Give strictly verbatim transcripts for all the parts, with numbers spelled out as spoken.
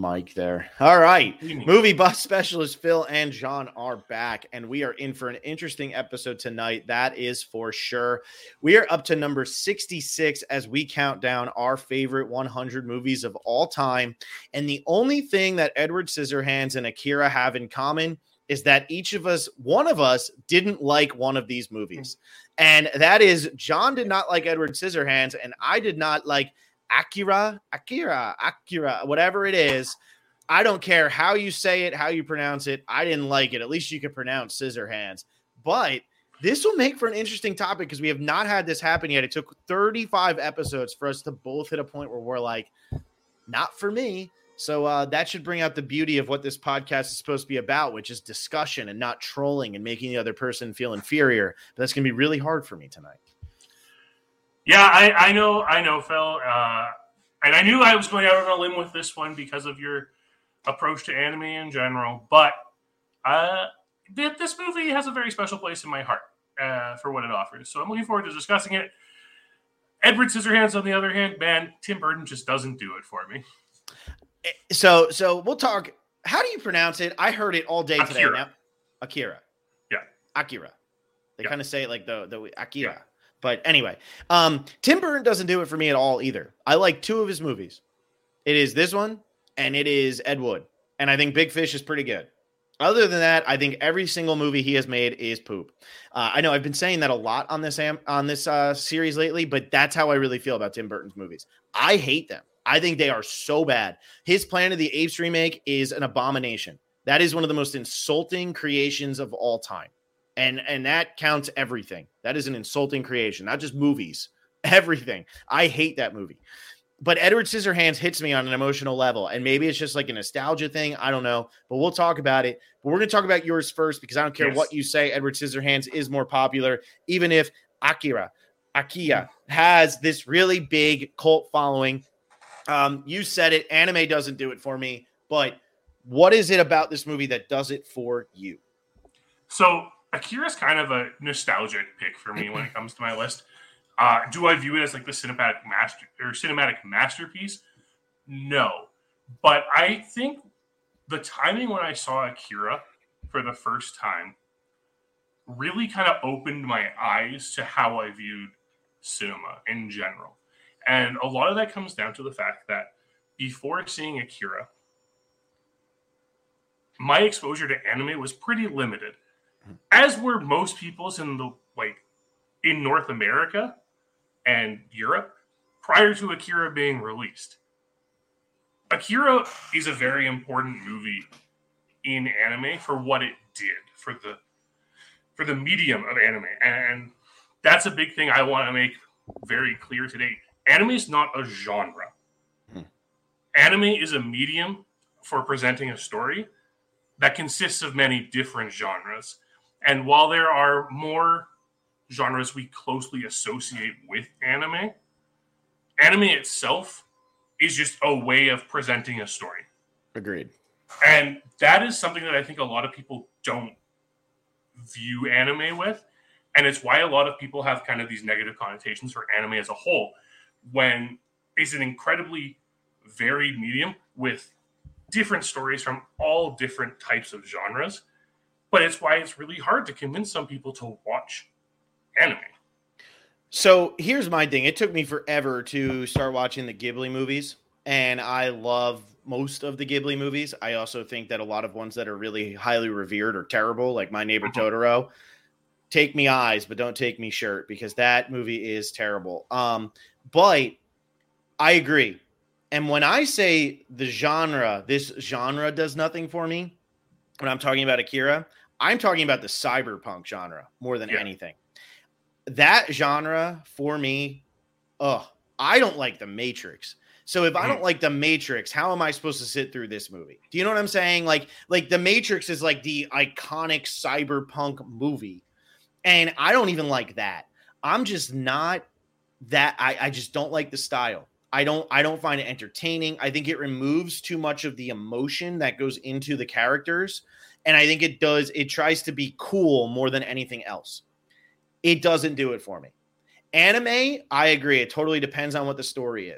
mic there. All right. Movie buff specialist Phil and John are back, and we are in for an interesting episode tonight. That is for sure. We are up to number sixty-six as we count down our favorite one hundred movies of all time. And the only thing that Edward Scissorhands and Akira have in common is that each of us, one of us, didn't like one of these movies. And that is, John did not like Edward Scissorhands, and I did not like Akira, Akira, Akira, whatever it is. I don't care how you say it, how you pronounce it. I didn't like it. At least you can pronounce Scissorhands. But this will make for an interesting topic because we have not had this happen yet. It took thirty-five episodes for us to both hit a point where we're like, not for me. So uh, that should bring out the beauty of what this podcast is supposed to be about, which is discussion and not trolling and making the other person feel inferior. But that's going to be really hard for me tonight. Yeah, I, I know, I know, Phil. Uh, and I knew I was going out on a limb with this one because of your approach to anime in general. But uh, this movie has a very special place in my heart uh, for what it offers. So I'm looking forward to discussing it. Edward Scissorhands, on the other hand, man, Tim Burton just doesn't do it for me. So, so we'll talk. How do you pronounce it? I heard it all day Akira. today. Now, Akira. Yeah. Akira. They yeah. kind of say it like the, the Akira. Yeah. But anyway, um, Tim Burton doesn't do it for me at all either. I like two of his movies. It is this one, and it is Ed Wood. And I think Big Fish is pretty good. Other than that, I think every single movie he has made is poop. Uh, I know I've been saying that a lot on this am- on this uh, series lately, but that's how I really feel about Tim Burton's movies. I hate them. I think they are so bad. His Planet of the Apes remake is an abomination. That is one of the most insulting creations of all time. And and that counts everything. That is an insulting creation, not just movies, everything. I hate that movie. But Edward Scissorhands hits me on an emotional level, and maybe it's just like a nostalgia thing. I don't know, but we'll talk about it. But we're going to talk about yours first because I don't care yes. what you say. Edward Scissorhands is more popular, even if Akira, Akira has this really big cult following. Um, you said it. Anime doesn't do it for me, but what is it about this movie that does it for you? So Akira's kind of a nostalgic pick for me when it comes to my list. Uh, do I view it as like the cinematic master or cinematic masterpiece? No, but I think the timing when I saw Akira for the first time really kind of opened my eyes to how I viewed cinema in general. And a lot of that comes down to the fact that before seeing Akira, my exposure to anime was pretty limited, as were most people's in the like in North America and Europe prior to Akira being released. Akira is a very important movie in anime for what it did for the for the medium of anime, and that's a big thing I want to make very clear today. Anime is not a genre. Hmm. Anime is a medium for presenting a story that consists of many different genres. And while there are more genres we closely associate with anime, anime itself is just a way of presenting a story. Agreed. And that is something that I think a lot of people don't view anime with. And it's why a lot of people have kind of these negative connotations for anime as a whole, when it's an incredibly varied medium with different stories from all different types of genres. But it's why it's really hard to convince some people to watch anime. So here's my thing. It took me forever to start watching the Ghibli movies, and I love most of the Ghibli movies. I also think that a lot of ones that are really highly revered are terrible, like My Neighbor mm-hmm. Totoro. Take me eyes, but don't take me shirt, because that movie is terrible. Um, but I agree. And when I say the genre, this genre does nothing for me, when I'm talking about Akira, I'm talking about the cyberpunk genre more than yeah. anything. That genre for me, oh, I don't like The Matrix. So if mm-hmm. I don't like The Matrix, how am I supposed to sit through this movie? Do you know what I'm saying? Like, like The Matrix is like the iconic cyberpunk movie. And I don't even like that. I'm just not that. I, I just don't like the style. I don't I don't find it entertaining. I think it removes too much of the emotion that goes into the characters. And I think it does, it tries to be cool more than anything else. It doesn't do it for me. Anime, I agree. It totally depends on what the story is.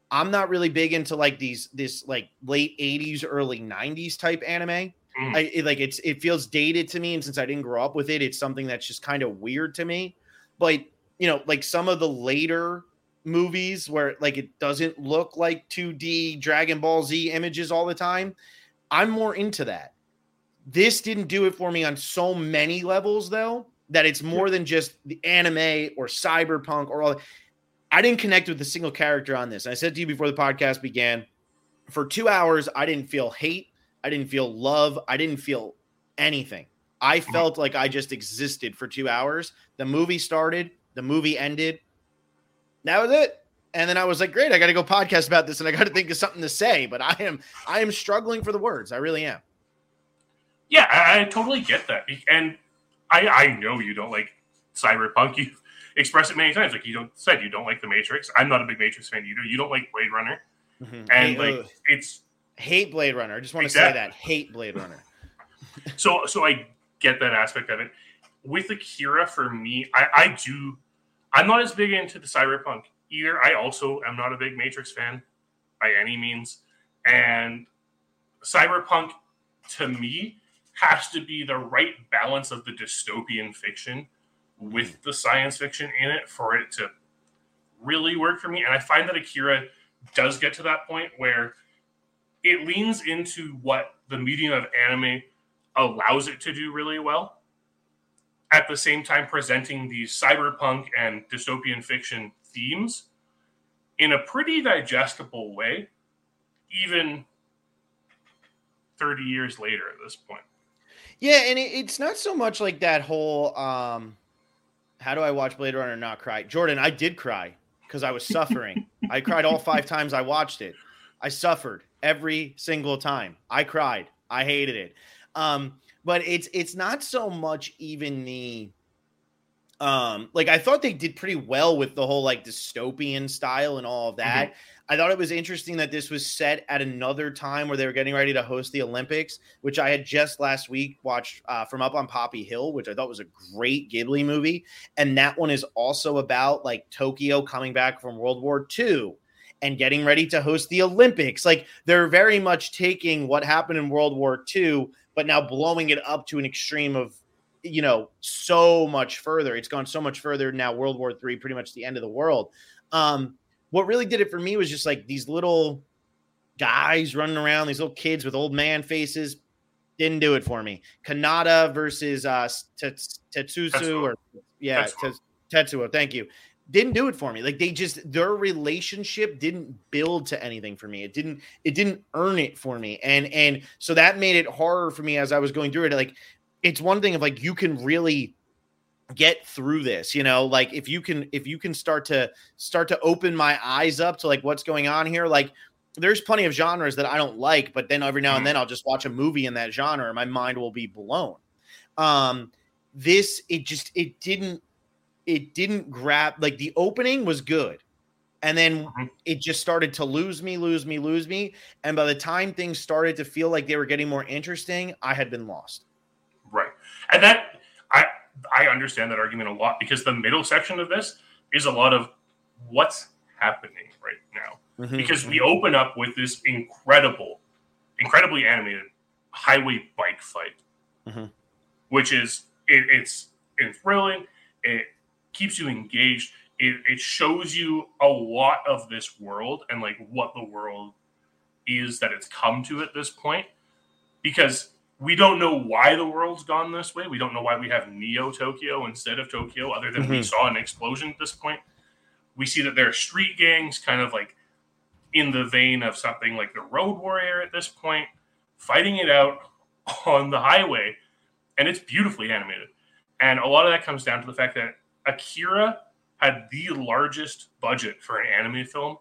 I'm not really big into like these this like late eighties, early nineties type anime. Mm. I it, like it's it feels dated to me, and since I didn't grow up with it, it's something that's just kind of weird to me. But you know, like some of the later movies where like it doesn't look like two D Dragon Ball Z images all the time, I'm more into that. This didn't do it for me on so many levels, though, that it's more than just the anime or cyberpunk or all. I didn't connect with a single character on this. I said to you before the podcast began, for two hours, I didn't feel hate. I didn't feel love. I didn't feel anything. I felt like I just existed for two hours. The movie started. The movie ended. That was it. And then I was like, great, I got to go podcast about this, and I got to think of something to say. But I am I am struggling for the words. I really am. Yeah, I, I totally get that. And I, I know you don't like cyberpunk. You've expressed it many times. Like you don't said you don't like the Matrix. I'm not a big Matrix fan either. You don't like Blade Runner. Mm-hmm. And hey, like uh, it's hate Blade Runner. I just want exactly. to say that. Hate Blade Runner. so so I get that aspect of it. With Akira, for me, I, I do I'm not as big into the cyberpunk either. I also am not a big Matrix fan by any means. And cyberpunk to me has to be the right balance of the dystopian fiction with the science fiction in it for it to really work for me. And I find that Akira does get to that point where it leans into what the medium of anime allows it to do really well, at the same time presenting these cyberpunk and dystopian fiction themes in a pretty digestible way, even thirty years later at this point. Yeah, and it, it's not so much like that whole, um, how do I watch Blade Runner and not cry? Jordan, I did cry because I was suffering. I cried all five times I watched it. I suffered every single time. I cried. I hated it. Um, but it's it's not so much even the, um, like I thought they did pretty well with the whole like dystopian style and all of that. Mm-hmm. I thought it was interesting that this was set at another time where they were getting ready to host the Olympics, which I had just last week watched uh, from Up on Poppy Hill, which I thought was a great Ghibli movie. And that one is also about like Tokyo coming back from World War Two and getting ready to host the Olympics. Like they're very much taking what happened in World War Two, but now blowing it up to an extreme of, you know, so much further. It's gone so much further now. World War Three, pretty much the end of the world. Um, What really did it for me was just like these little guys running around, these little kids with old man faces. Didn't do it for me. Kanata versus uh, Tetsuo, or yeah, Tetsuo. Tetsuo. Thank you. Didn't do it for me. Like they just their relationship didn't build to anything for me. It didn't. It didn't earn it for me, and and so that made it harder for me as I was going through it. Like it's one thing of like you can really get through this, you know, like if you can, if you can start to start to open my eyes up to like what's going on here. Like there's plenty of genres that I don't like, but then every now and then I'll just watch a movie in that genre and my mind will be blown. Um, this, it just, it didn't, it didn't grab, like the opening was good. And then mm-hmm. it just started to lose me, lose me, lose me. And by the time things started to feel like they were getting more interesting, I had been lost. Right. And that, I, I understand that argument a lot because the middle section of this is a lot of what's happening right now. Mm-hmm. Because we open up with this incredible, incredibly animated highway bike fight, mm-hmm. which is, it, it's, it's thrilling. It keeps you engaged. It, it shows you a lot of this world and like what the world is that it's come to at this point. Because we don't know why the world's gone this way. We don't know why we have Neo Tokyo instead of Tokyo, other than mm-hmm. we saw an explosion at this point. We see that there are street gangs kind of like in the vein of something like the Road Warrior at this point, fighting it out on the highway. And it's beautifully animated. And a lot of that comes down to the fact that Akira had the largest budget for an anime film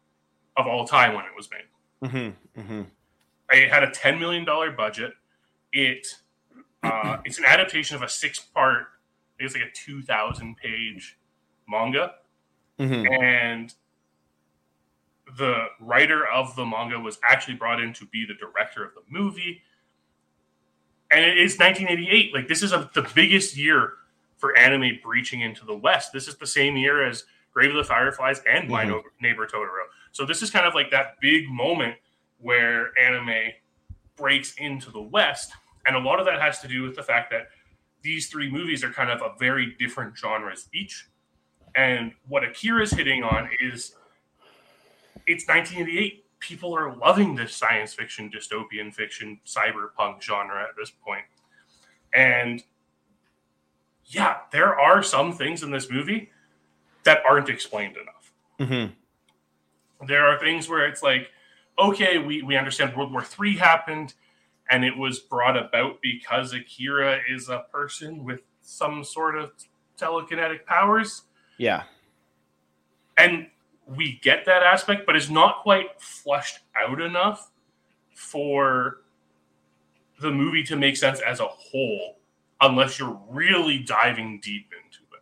of all time when it was made. Mm-hmm. Mm-hmm. It had a ten million dollars budget. It uh, it's an adaptation of a six-part, it's like a two thousand page manga, mm-hmm. and the writer of the manga was actually brought in to be the director of the movie. And it is nineteen eighty-eight. Like this is a, the biggest year for anime breaching into the West. This is the same year as Grave of the Fireflies and My mm-hmm. Neighbor Totoro. So this is kind of like that big moment where anime breaks into the West. And a lot of that has to do with the fact that these three movies are kind of a very different genres each. And what Akira's hitting on is it's nineteen eighty-eight. People are loving this science fiction, dystopian fiction, cyberpunk genre at this point. And yeah, there are some things in this movie that aren't explained enough. Mm-hmm. There are things where it's like, okay, we, we understand World War Three happened, and it was brought about because Akira is a person with some sort of telekinetic powers. Yeah. And we get that aspect, but it's not quite flushed out enough for the movie to make sense as a whole, unless you're really diving deep into it.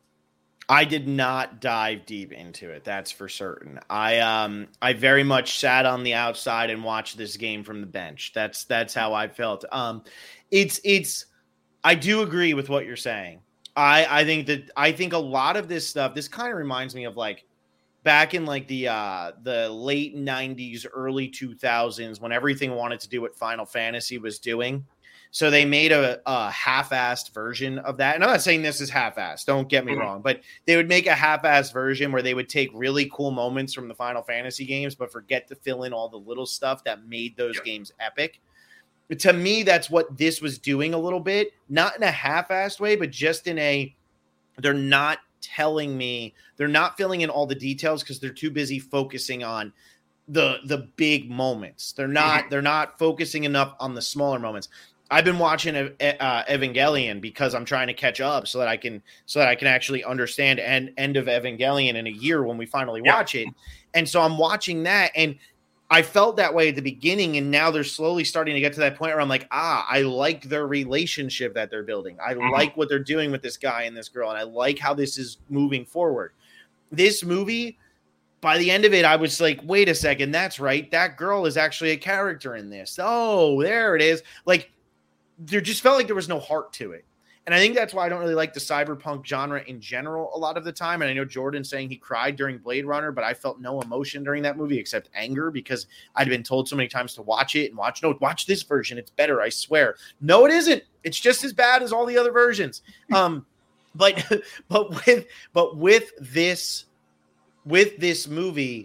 I did not dive deep into it, that's for certain. I um I very much sat on the outside and watched this game from the bench. That's that's how I felt. Um it's it's I do agree with what you're saying. I I think that I think a lot of this stuff, this kind of reminds me of like back in like the uh, the late nineties, early two thousands, when everything wanted to do what Final Fantasy was doing. So they made a, a half-assed version of that. And I'm not saying this is half-assed, don't get me mm-hmm. wrong, but they would make a half-assed version where they would take really cool moments from the Final Fantasy games, but forget to fill in all the little stuff that made those yep. games epic. But to me, that's what this was doing a little bit, not in a half-assed way, but just in a, they're not telling me, they're not filling in all the details because they're too busy focusing on the the big moments. They're not they're not focusing enough on the smaller moments. I've been watching uh, Evangelion because I'm trying to catch up so that I can so that I can actually understand end end of Evangelion in a year when we finally yeah. watch it. And so I'm watching that, and I felt that way at the beginning, and now they're slowly starting to get to that point where I'm like, ah, I like their relationship that they're building. I mm-hmm. like what they're doing with this guy and this girl, and I like how this is moving forward. This movie, by the end of it, I was like, wait a second, that's right. That girl is actually a character in this. Oh, there it is. Like, there just felt like there was no heart to it. And I think that's why I don't really like the cyberpunk genre in general a lot of the time. And I know Jordan's saying he cried during Blade Runner, but I felt no emotion during that movie except anger because I'd been told so many times to watch it and watch, no, watch this version. It's better, I swear. No, it isn't. It's just as bad as all the other versions. Um, but but with but with this with this movie,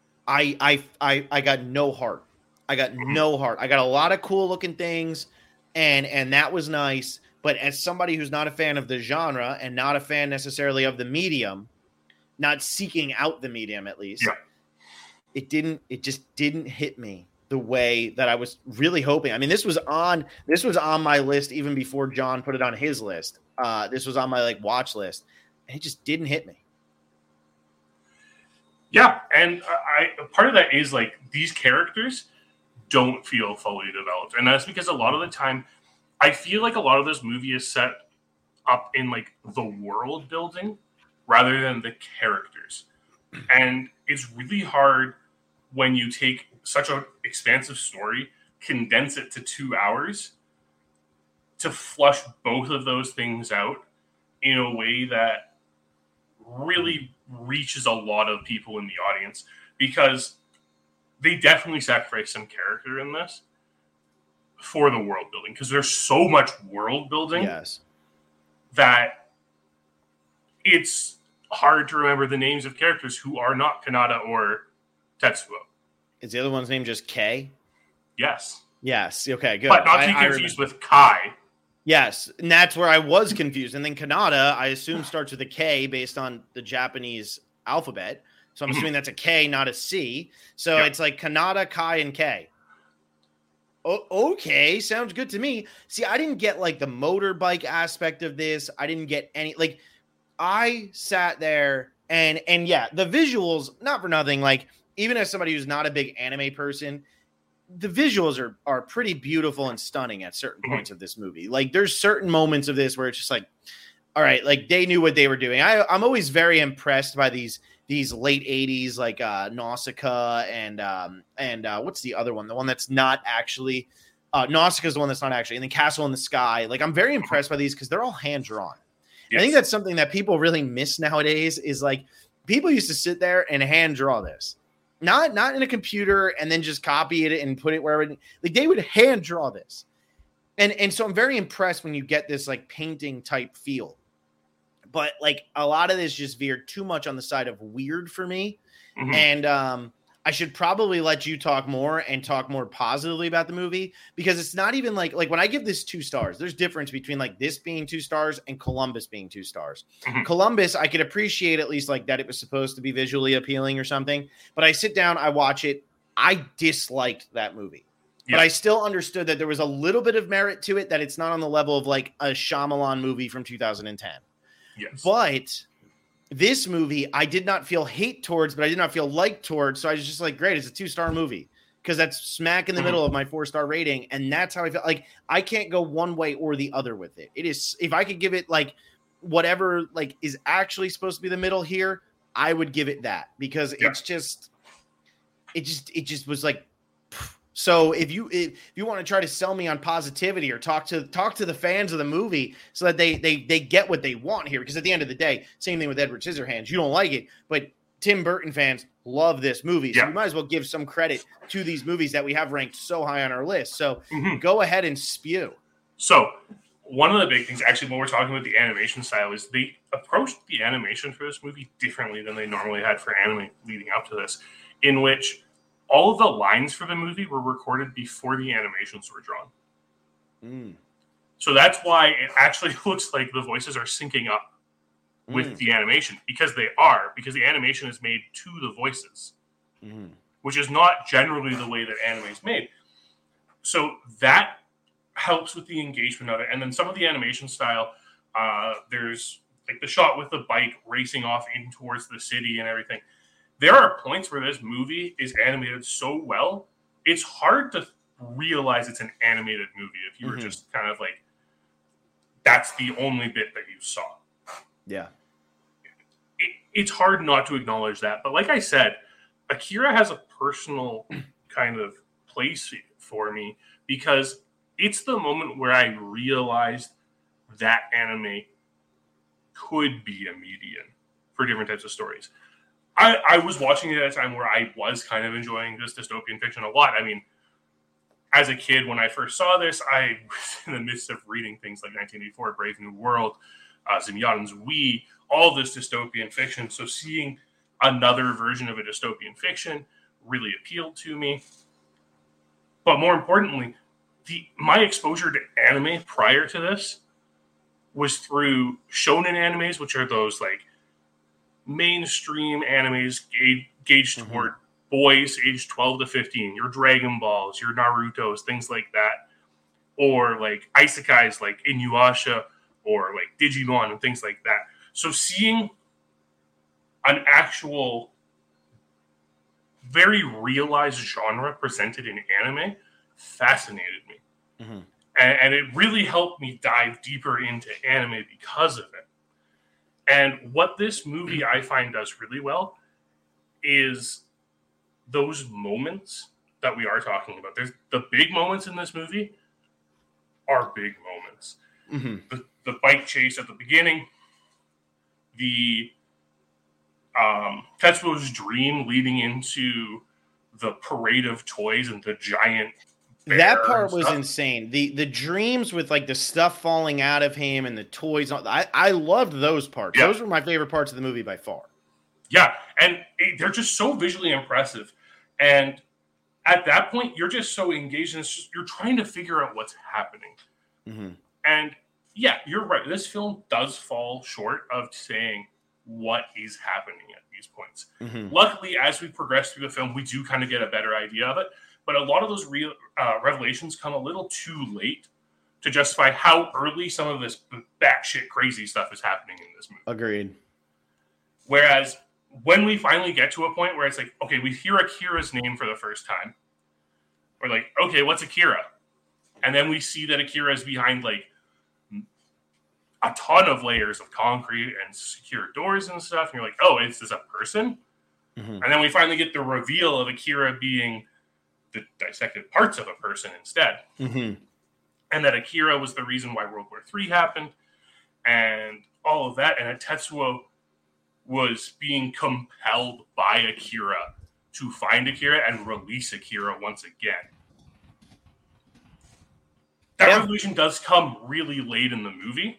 I I I I got no heart. I got no heart. I got a lot of cool looking things, and and that was nice. But as somebody who's not a fan of the genre and not a fan necessarily of the medium, not seeking out the medium at least, yeah. it didn't, it just didn't hit me the way that I was really hoping. I mean, this was on, this was on my list even before John put it on his list. Uh, this was on my like watch list, and it just didn't hit me. Yeah. And I, part of that is like these characters don't feel fully developed. And that's because a lot of the time, I feel like a lot of this movie is set up in like the world building rather than the characters. And it's really hard when you take such an expansive story, condense it to two hours to flush both of those things out in a way that really reaches a lot of people in the audience, because they definitely sacrifice some character in this for the world building, because there's so much world building yes. that it's hard to remember the names of characters who are not Kanata or Tetsuo. Is the other one's name just K? Yes. Yes. Okay, good. But not to be I, confused I with Kai. Yes, and that's where I was confused. And then Kanata, I assume, starts with a K based on the Japanese alphabet. So I'm Mm-hmm. assuming that's a K, not a C. So Yep. it's like Kanata, Kai, and K. Oh, okay, sounds good to me. See, I didn't get like the motorbike aspect of this. I didn't get any, like, I sat there and, and yeah, the visuals, not for nothing, like, even as somebody who's not a big anime person, the visuals are, are pretty beautiful and stunning at certain Mm-hmm. points of this movie. Like, there's certain moments of this where it's just like, all right, like, they knew what they were doing. I, I'm always very impressed by these these late eighties, like uh, Nausicaa and um, and uh, what's the other one? The one that's not actually uh, Nausicaa is the one that's not actually, and then Castle in the Sky. Like, I'm very impressed by these because they're all hand drawn. Yes. I think that's something that people really miss nowadays. Is like people used to sit there and hand draw this, Not not in a computer and then just copy it and put it wherever. Like they would hand draw this. And and so I'm very impressed when you get this like painting type feel. But like a lot of this just veered too much on the side of weird for me. Mm-hmm. And um, I should probably let you talk more and talk more positively about the movie, because it's not even like, like when I give this two stars, there's difference between like this being two stars and Columbus being two stars. Mm-hmm. Columbus, I could appreciate at least like that it was supposed to be visually appealing or something, but I sit down, I watch it. I disliked that movie, yeah. But I still understood that there was a little bit of merit to it, that it's not on the level of like a Shyamalan movie from two thousand ten. Yes. But this movie, I did not feel hate towards, but I did not feel like towards. So I was just like, great, it's a two-star movie, because that's smack in the mm-hmm. middle of my four-star rating. And that's how I felt. Like, I can't go one way or the other with it. It is, if I could give it like whatever like is actually supposed to be the middle here, I would give it that, because yeah. it's just, it just, it just was like, pff. So if you if you want to try to sell me on positivity or talk to talk to the fans of the movie so that they they they get what they want here, because at the end of the day, same thing with Edward Scissorhands. You don't like it, but Tim Burton fans love this movie. So yeah. we might as well give some credit to these movies that we have ranked so high on our list. So mm-hmm. go ahead and spew. So one of the big things, actually, when we're talking about the animation style, is they approached the animation for this movie differently than they normally had for anime leading up to this, in which all of the lines for the movie were recorded before the animations were drawn. Mm. So that's why it actually looks like the voices are syncing up with mm. the animation, because they are, because the animation is made to the voices, mm. which is not generally the way that anime is made. So that helps with the engagement of it. And then some of the animation style, uh, there's like the shot with the bike racing off in towards the city and everything. There are points where this movie is animated so well, it's hard to realize it's an animated movie if you were mm-hmm. just kind of like, that's the only bit that you saw. Yeah. It, it's hard not to acknowledge that. But like I said, Akira has a personal kind of place for me, because it's the moment where I realized that anime could be a medium for different types of stories. I, I was watching it at a time where I was kind of enjoying this dystopian fiction a lot. I mean, as a kid, when I first saw this, I was in the midst of reading things like nineteen eighty-four, Brave New World, uh, Zemlyanin's We, all this dystopian fiction. So seeing another version of a dystopian fiction really appealed to me. But more importantly, the my exposure to anime prior to this was through shonen animes, which are those like mainstream animes ga- gauged mm-hmm. toward boys aged twelve to fifteen, your Dragon Balls, your Narutos, things like that, or like isekais like Inuyasha or like Digimon and things like that. So seeing an actual very realized genre presented in anime fascinated me. Mm-hmm. And, and it really helped me dive deeper into anime because of it. And what this movie I find does really well is those moments that we are talking about. There's the big moments in this movie are big moments. Mm-hmm. The, the bike chase at the beginning, the um, Tetsuo's dream leading into the parade of toys and the giant that part was insane. The the dreams with like the stuff falling out of him and the toys. I, I loved those parts. Yeah. Those were my favorite parts of the movie by far. Yeah. And it, they're just so visually impressive. And at that point, you're just so engaged. And it's just, you're trying to figure out what's happening. Mm-hmm. And yeah, you're right. This film does fall short of saying what is happening at these points. Mm-hmm. Luckily, as we progress through the film, we do kind of get a better idea of it. But a lot of those real uh, revelations come a little too late to justify how early some of this batshit crazy stuff is happening in this movie. Agreed. Whereas when we finally get to a point where it's like, okay, we hear Akira's name for the first time. We're like, okay, what's Akira? And then we see that Akira is behind like a ton of layers of concrete and secure doors and stuff. And you're like, oh, is this a person? Mm-hmm. And then we finally get the reveal of Akira being the dissected parts of a person instead. Mm-hmm. And that Akira was the reason why World War Three happened and all of that. And that Tetsuo was being compelled by Akira to find Akira and release Akira once again. That yeah. revelation does come really late in the movie.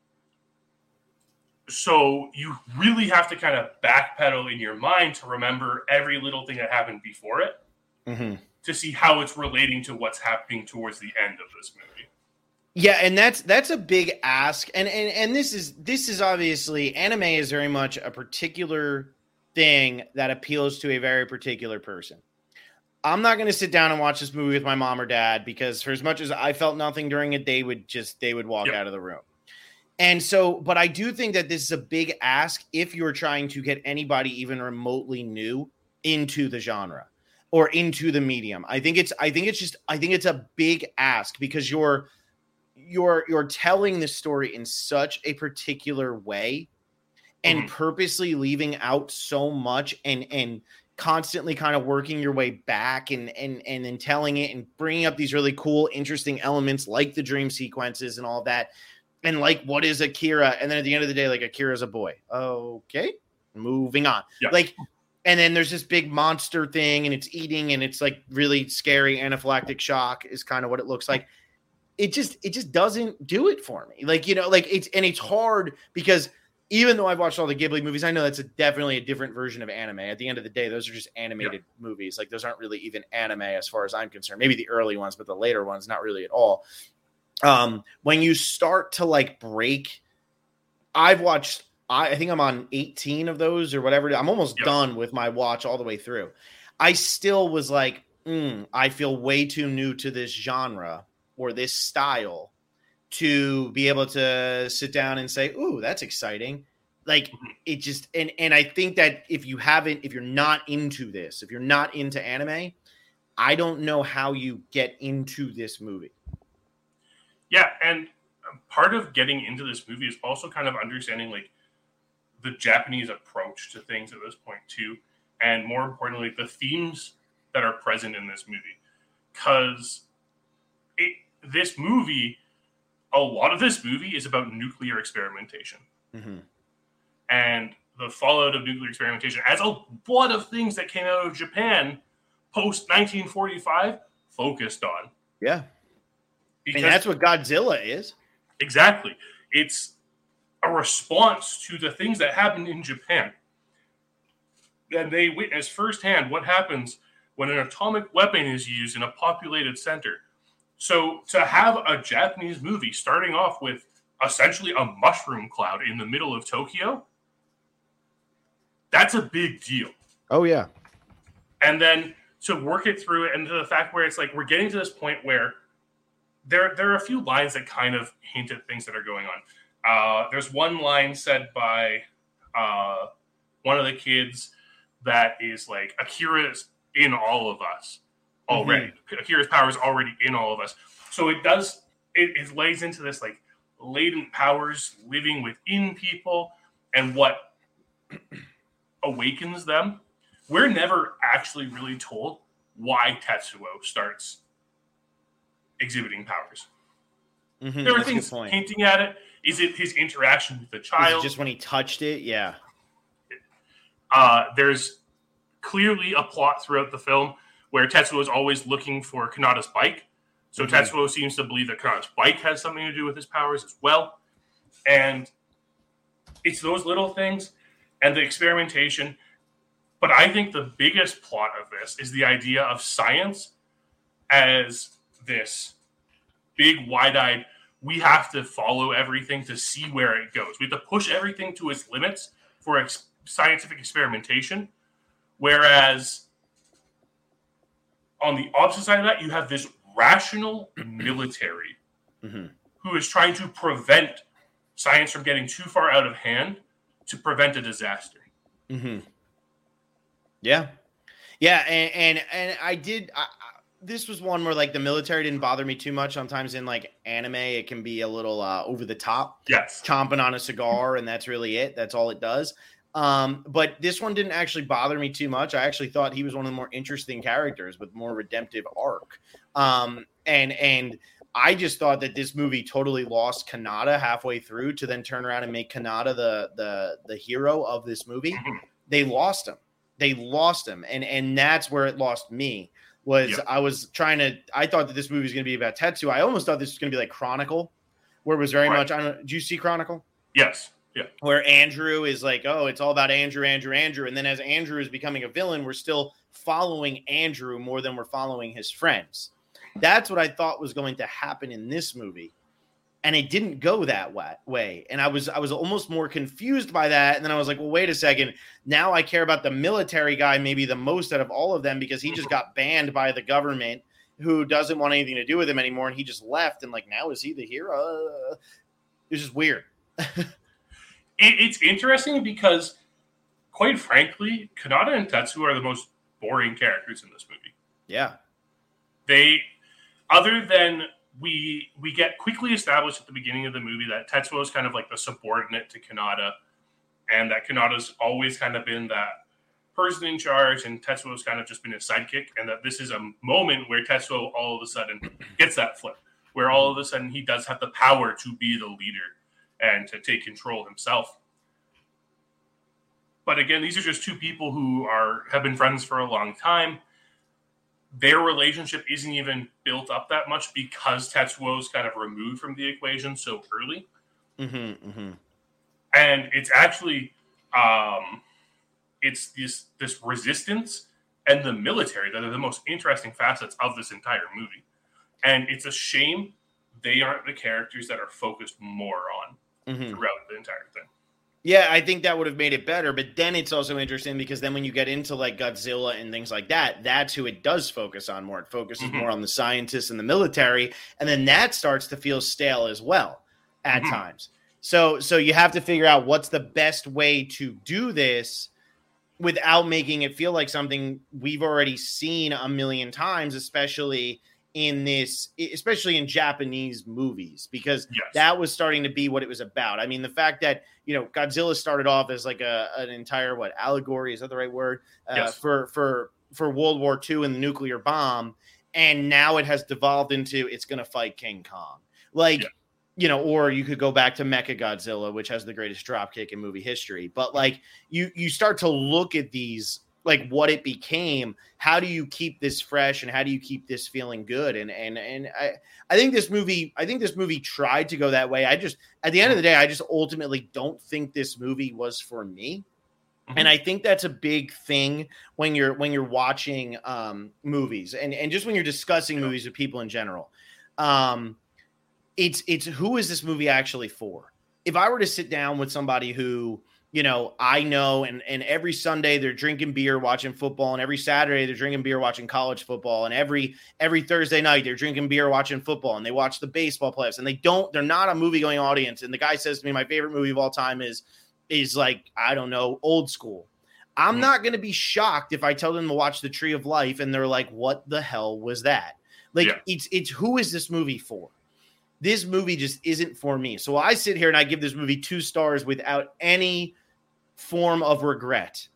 So you really have to kind of backpedal in your mind to remember every little thing that happened before it mm-hmm. to see how it's relating to what's happening towards the end of this movie. Yeah, and that's that's a big ask. And and and this is this is obviously anime is very much a particular thing that appeals to a very particular person. I'm not going to sit down and watch this movie with my mom or dad because for as much as I felt nothing during it, they would just they would walk yep. out of the room. And so, but I do think that this is a big ask if you're trying to get anybody even remotely new into the genre or into the medium. I think it's, I think it's just, I think it's a big ask because you're, you're, you're telling the story in such a particular way and mm-hmm. purposely leaving out so much and, and constantly kind of working your way back and, and, and then telling it and bringing up these really cool, interesting elements like the dream sequences and all that. And like, what is Akira? And then at the end of the day, like Akira's a boy. Okay, moving on. Yeah. Like, and then there's this big monster thing and it's eating and it's like really scary. Anaphylactic shock is kind of what it looks like. It just, it just doesn't do it for me. Like, you know, like it's, and it's hard because even though I've watched all the Ghibli movies, I know that's a, definitely a different version of anime. At the end of the day, those are just animated yeah. movies. Like those aren't really even anime as far as I'm concerned. Maybe the early ones, but the later ones, not really at all. Um, when you start to like break, I've watched, I, I think I'm on eighteen of those or whatever. I'm almost yep. done with my watch all the way through. I still was like, mm, I feel way too new to this genre or this style to be able to sit down and say, ooh, that's exciting. Like it just, and, and I think that if you haven't, if you're not into this, if you're not into anime, I don't know how you get into this movie. Yeah, and part of getting into this movie is also kind of understanding like the Japanese approach to things at this point too, and more importantly, the themes that are present in this movie. Because it this movie, a lot of this movie is about nuclear experimentation, mm-hmm. and the fallout of nuclear experimentation, as a lot of things that came out of Japan post nineteen forty-five focused on. Yeah. Because and that's what Godzilla is. Exactly. It's a response to the things that happened in Japan. And they witness firsthand what happens when an atomic weapon is used in a populated center. So to have a Japanese movie starting off with essentially a mushroom cloud in the middle of Tokyo, that's a big deal. Oh, yeah. And then to work it through it and to the fact where it's like we're getting to this point where There, there are a few lines that kind of hint at things that are going on. Uh, there's one line said by uh, one of the kids that is like, Akira is in all of us already. Mm-hmm. Akira's power is already in all of us. So it does, it, it lays into this like latent powers living within people and what awakens them. We're never actually really told why Tetsuo starts exhibiting powers. Mm-hmm, there are things hinting at it. Is it his interaction with the child? Just when he touched it? Yeah. Uh, there's clearly a plot throughout the film where Tetsuo is always looking for Kanata's bike. So mm-hmm. Tetsuo seems to believe that Kanata's bike has something to do with his powers as well. And it's those little things and the experimentation. But I think the biggest plot of this is the idea of science as this big, wide-eyed, we have to follow everything to see where it goes. We have to push everything to its limits for ex- scientific experimentation. Whereas on the opposite side of that, you have this rational military mm-hmm. who is trying to prevent science from getting too far out of hand to prevent a disaster. Mm-hmm. Yeah. Yeah, and, and, and I did... I, This was one where like the military didn't bother me too much. Sometimes in like anime, it can be a little uh, over the top. Yes. Chomping on a cigar and that's really it. That's all it does. Um, but this one didn't actually bother me too much. I actually thought he was one of the more interesting characters with more redemptive arc. Um, and, and I just thought that this movie totally lost Kanata halfway through to then turn around and make Kanata the, the, the hero of this movie. Mm-hmm. They lost him. They lost him, and and that's where it lost me. Was yep. I was trying to I thought that this movie was going to be about Tetsuo. I almost thought this was going to be like Chronicle, where it was very right. much. I don't know. Did you see Chronicle? Yes. Yeah. Where Andrew is like, oh, it's all about Andrew, Andrew, Andrew, and then as Andrew is becoming a villain, we're still following Andrew more than we're following his friends. That's what I thought was going to happen in this movie. And it didn't go that way. And I was I was almost more confused by that. And then I was like, well, wait a second. Now I care about the military guy maybe the most out of all of them because he just got banned by the government who doesn't want anything to do with him anymore. And he just left. And like, now is he the hero? It's just weird. it, it's interesting because, quite frankly, Kanata and Tetsuo are the most boring characters in this movie. Yeah. They, other than... We we get quickly established at the beginning of the movie that Tetsuo is kind of like the subordinate to Kanata, and that Kanata's always kind of been that person in charge, and Tetsuo's kind of just been his sidekick, and that this is a moment where Tetsuo all of a sudden gets that flip, where all of a sudden he does have the power to be the leader and to take control himself. But again, these are just two people who are have been friends for a long time. Their relationship isn't even built up that much because Tetsuo's kind of removed from the equation so early. Mm-hmm, mm-hmm. And it's actually, um, it's this this resistance and the military that are the most interesting facets of this entire movie. And it's a shame they aren't the characters that are focused more on mm-hmm. throughout the entire thing. Yeah, I think that would have made it better. But then it's also interesting because then when you get into like Godzilla and things like that, that's who it does focus on more. It focuses mm-hmm. more on the scientists and the military. And then that starts to feel stale as well at mm-hmm. times. So, so you have to figure out what's the best way to do this without making it feel like something we've already seen a million times, especially in this, especially in Japanese movies, because yes. that was starting to be what it was about. I mean, the fact that, you know, Godzilla started off as like a, an entire, what, allegory, is that the right word? Uh, yes. for, for, for World War Two and the nuclear bomb. And now it has devolved into, it's going to fight King Kong. Like, yeah. you know, or you could go back to Mechagodzilla, which has the greatest dropkick in movie history. But like, you, you start to look at these, like what it became, how do you keep this fresh and how do you keep this feeling good? And, and, and I, I think this movie, I think this movie tried to go that way. I just, at the end of the day, I just ultimately don't think this movie was for me. Mm-hmm. And I think that's a big thing when you're, when you're watching um, movies and, and just when you're discussing yeah. movies with people in general. Um, it's, it's who is this movie actually for? If I were to sit down with somebody who, you know, I know, and, and every Sunday they're drinking beer, watching football, and every Saturday they're drinking beer, watching college football, and every every Thursday night they're drinking beer, watching football, and they watch the baseball playoffs, and they don't, they're not a movie going audience. And the guy says to me, my favorite movie of all time is, is like, I don't know, Old School. I'm mm-hmm. not going to be shocked if I tell them to watch The Tree of Life, and they're like, what the hell was that? Like, yeah. it's it's who is this movie for? This movie just isn't for me. So I sit here and I give this movie two stars without any form of regret.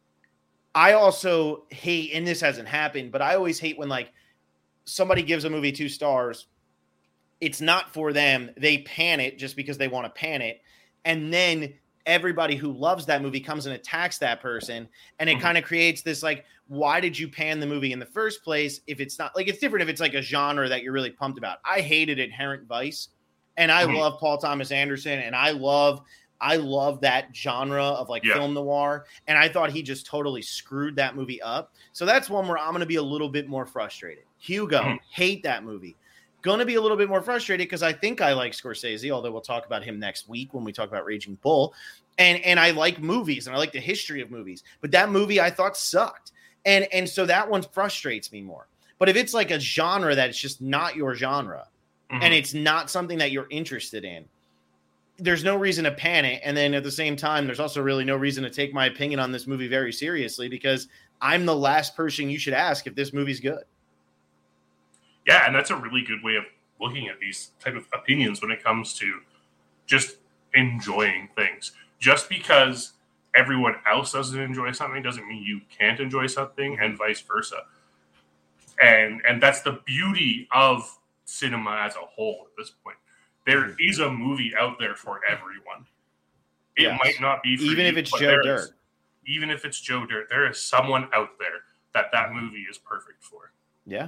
I also hate, and this hasn't happened, but I always hate when like somebody gives a movie two stars. It's not for them. They pan it just because they want to pan it. And then everybody who loves that movie comes and attacks that person. And it mm-hmm. kind of creates this, like, why did you pan the movie in the first place? If it's not like, it's different if it's like a genre that you're really pumped about. I hated Inherent Vice, and I mm-hmm. love Paul Thomas Anderson, and I love I love that genre of like yeah. film noir. And I thought he just totally screwed that movie up. So that's one where I'm going to be a little bit more frustrated. Hugo, mm-hmm. hate that movie. Going to be a little bit more frustrated because I think I like Scorsese, although we'll talk about him next week when we talk about Raging Bull. And and I like movies and I like the history of movies. But that movie I thought sucked. And, and so that one frustrates me more. But if it's like a genre that it's just not your genre mm-hmm. and it's not something that you're interested in, there's no reason to panic. And then at the same time, there's also really no reason to take my opinion on this movie very seriously because I'm the last person you should ask if this movie's good. Yeah. And that's a really good way of looking at these type of opinions when it comes to just enjoying things. Just because everyone else doesn't enjoy something doesn't mean you can't enjoy something, and vice versa. And, and that's the beauty of cinema as a whole at this point. There is a movie out there for everyone. It yes. might not be for even you, if it's Joe Dirt. even if it's Joe Dirt, there is someone out there that that movie is perfect for. Yeah,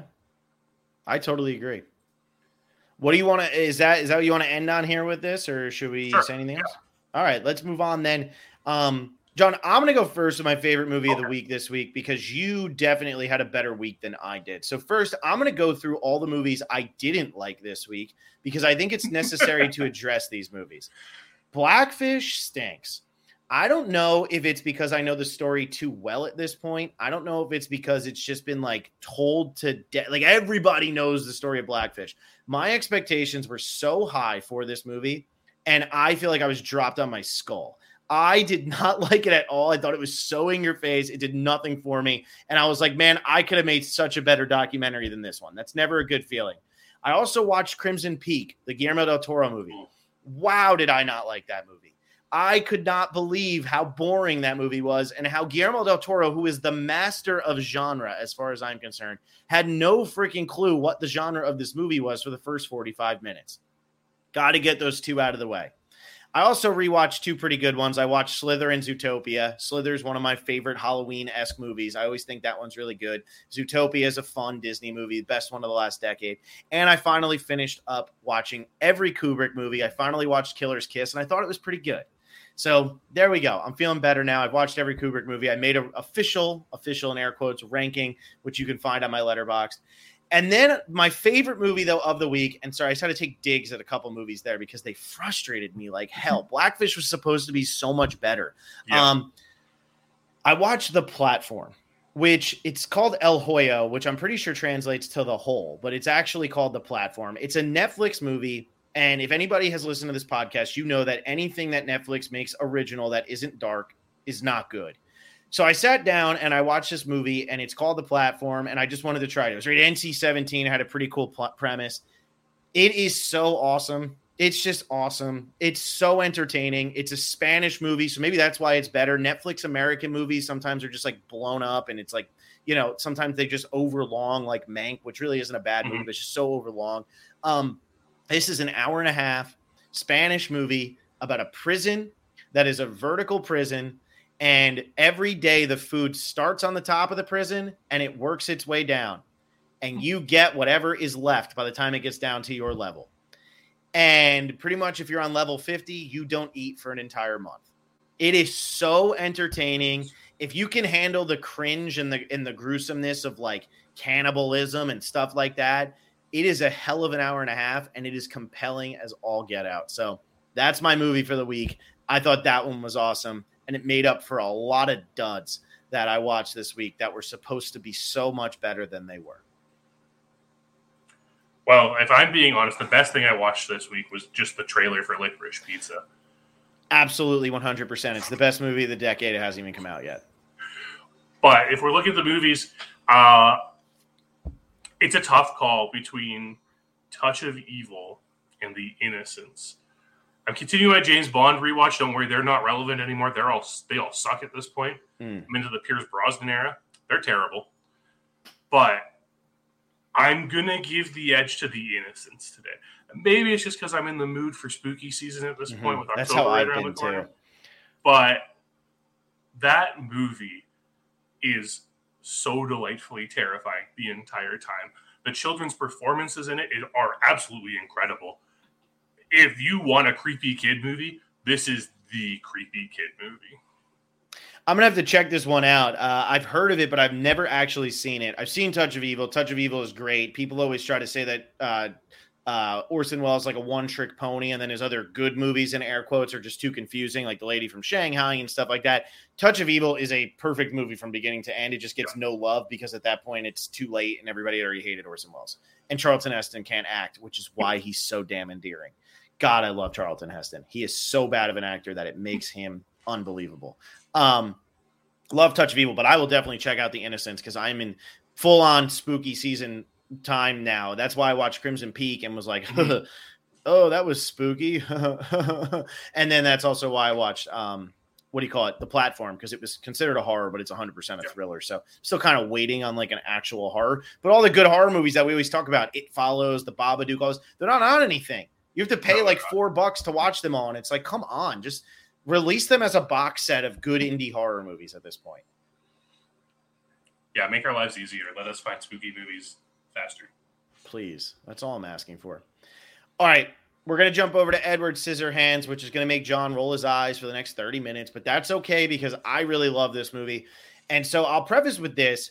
I totally agree. What do you want to, is that, is that what you want to end on here with this, or should we sure. say anything yeah. else? All right, let's move on then. Um, John, I'm going to go first with my favorite movie okay. of the week this week, because you definitely had a better week than I did. So first, I'm going to go through all the movies I didn't like this week, because I think it's necessary to address these movies. Blackfish stinks. I don't know if it's because I know the story too well at this point. I don't know if it's because it's just been like told to death. Like everybody knows the story of Blackfish. My expectations were so high for this movie, and I feel like I was dropped on my skull. I did not like it at all. I thought it was so in your face. It did nothing for me. And I was like, man, I could have made such a better documentary than this one. That's never a good feeling. I also watched Crimson Peak, the Guillermo del Toro movie. Wow, did I not like that movie. I could not believe how boring that movie was, and how Guillermo del Toro, who is the master of genre as far as I'm concerned, had no freaking clue what the genre of this movie was for the first forty-five minutes. Got to get those two out of the way. I also rewatched two pretty good ones. I watched Slither and Zootopia. Slither is one of my favorite Halloween-esque movies. I always think that one's really good. Zootopia is a fun Disney movie, the best one of the last decade. And I finally finished up watching every Kubrick movie. I finally watched Killer's Kiss, and I thought it was pretty good. So there we go. I'm feeling better now. I've watched every Kubrick movie. I made an official, official in air quotes, ranking, which you can find on my Letterboxd. And then my favorite movie, though, of the week, and sorry, I just had to take digs at a couple movies there because they frustrated me like hell. Blackfish was supposed to be so much better. Yeah. Um, I watched The Platform, which it's called El Hoyo, which I'm pretty sure translates to The Hole, but it's actually called The Platform. It's a Netflix movie. And if anybody has listened to this podcast, you know that anything that Netflix makes original that isn't dark is not good. So I sat down and I watched this movie, and it's called The Platform, and I just wanted to try it. It was rated N C seventeen, had a pretty cool plot premise. It is so awesome. It's just awesome. It's so entertaining. It's a Spanish movie, so maybe that's why it's better. Netflix American movies sometimes are just like blown up, and it's like, you know, sometimes they just overlong, like Mank, which really isn't a bad movie, mm-hmm. but it's just so overlong. Um, This is an hour and a half Spanish movie about a prison that is a vertical prison. And every day the food starts on the top of the prison and it works its way down. And you get whatever is left by the time it gets down to your level. And pretty much if you're on level fifty, you don't eat for an entire month. It is so entertaining. If you can handle the cringe and the, and the gruesomeness of like cannibalism and stuff like that, it is a hell of an hour and a half, and it is compelling as all get out. So that's my movie for the week. I thought that one was awesome, and it made up for a lot of duds that I watched this week that were supposed to be so much better than they were. Well, if I'm being honest, the best thing I watched this week was just the trailer for Licorice Pizza. Absolutely, one hundred percent. It's the best movie of the decade. It hasn't even come out yet. But if we're looking at the movies, uh, it's a tough call between Touch of Evil and The Innocents. I'm continuing my James Bond rewatch. Don't worry, they're not relevant anymore. They're all they all suck at this point. Mm. I'm into the Pierce Brosnan era. They're terrible. But I'm gonna give the edge to The Innocents today. Maybe it's just because I'm in the mood for spooky season at this mm-hmm. point with October That's how right I've around been the corner. Too. But that movie is so delightfully terrifying the entire time. The children's performances in it are absolutely incredible. If you want a creepy kid movie, this is the creepy kid movie. I'm going to have to check this one out. Uh, I've heard of it, but I've never actually seen it. I've seen Touch of Evil. Touch of Evil is great. People always try to say that uh, uh, Orson Welles is like a one-trick pony, and then his other good movies, in air quotes, are just too confusing, like The Lady from Shanghai and stuff like that. Touch of Evil is a perfect movie from beginning to end. It just gets yeah. no love because at that point it's too late and everybody already hated Orson Welles. And Charlton Heston can't act, which is why he's so damn endearing. God, I love Charlton Heston. He is so bad of an actor that it makes him unbelievable. Um, love Touch of Evil, but I will definitely check out The Innocents because I'm in full-on spooky season time now. That's why I watched Crimson Peak and was like, oh, that was spooky. And then that's also why I watched, um, what do you call it? The Platform, because it was considered a horror, but it's one hundred percent a thriller. So still kind of waiting on like an actual horror. But all the good horror movies that we always talk about, It Follows, The Babadook, all those, they're not on anything. You have to pay like four bucks to watch them all. And it's like, come on, just Release them as a box set of good indie horror movies at this point. Yeah, make our lives easier. Let us find spooky movies faster. Please. That's all I'm asking for. All right. We're going to jump over to Edward Scissorhands, which is going to make John roll his eyes for the next thirty minutes, but that's okay because I really love this movie. And so I'll preface with this.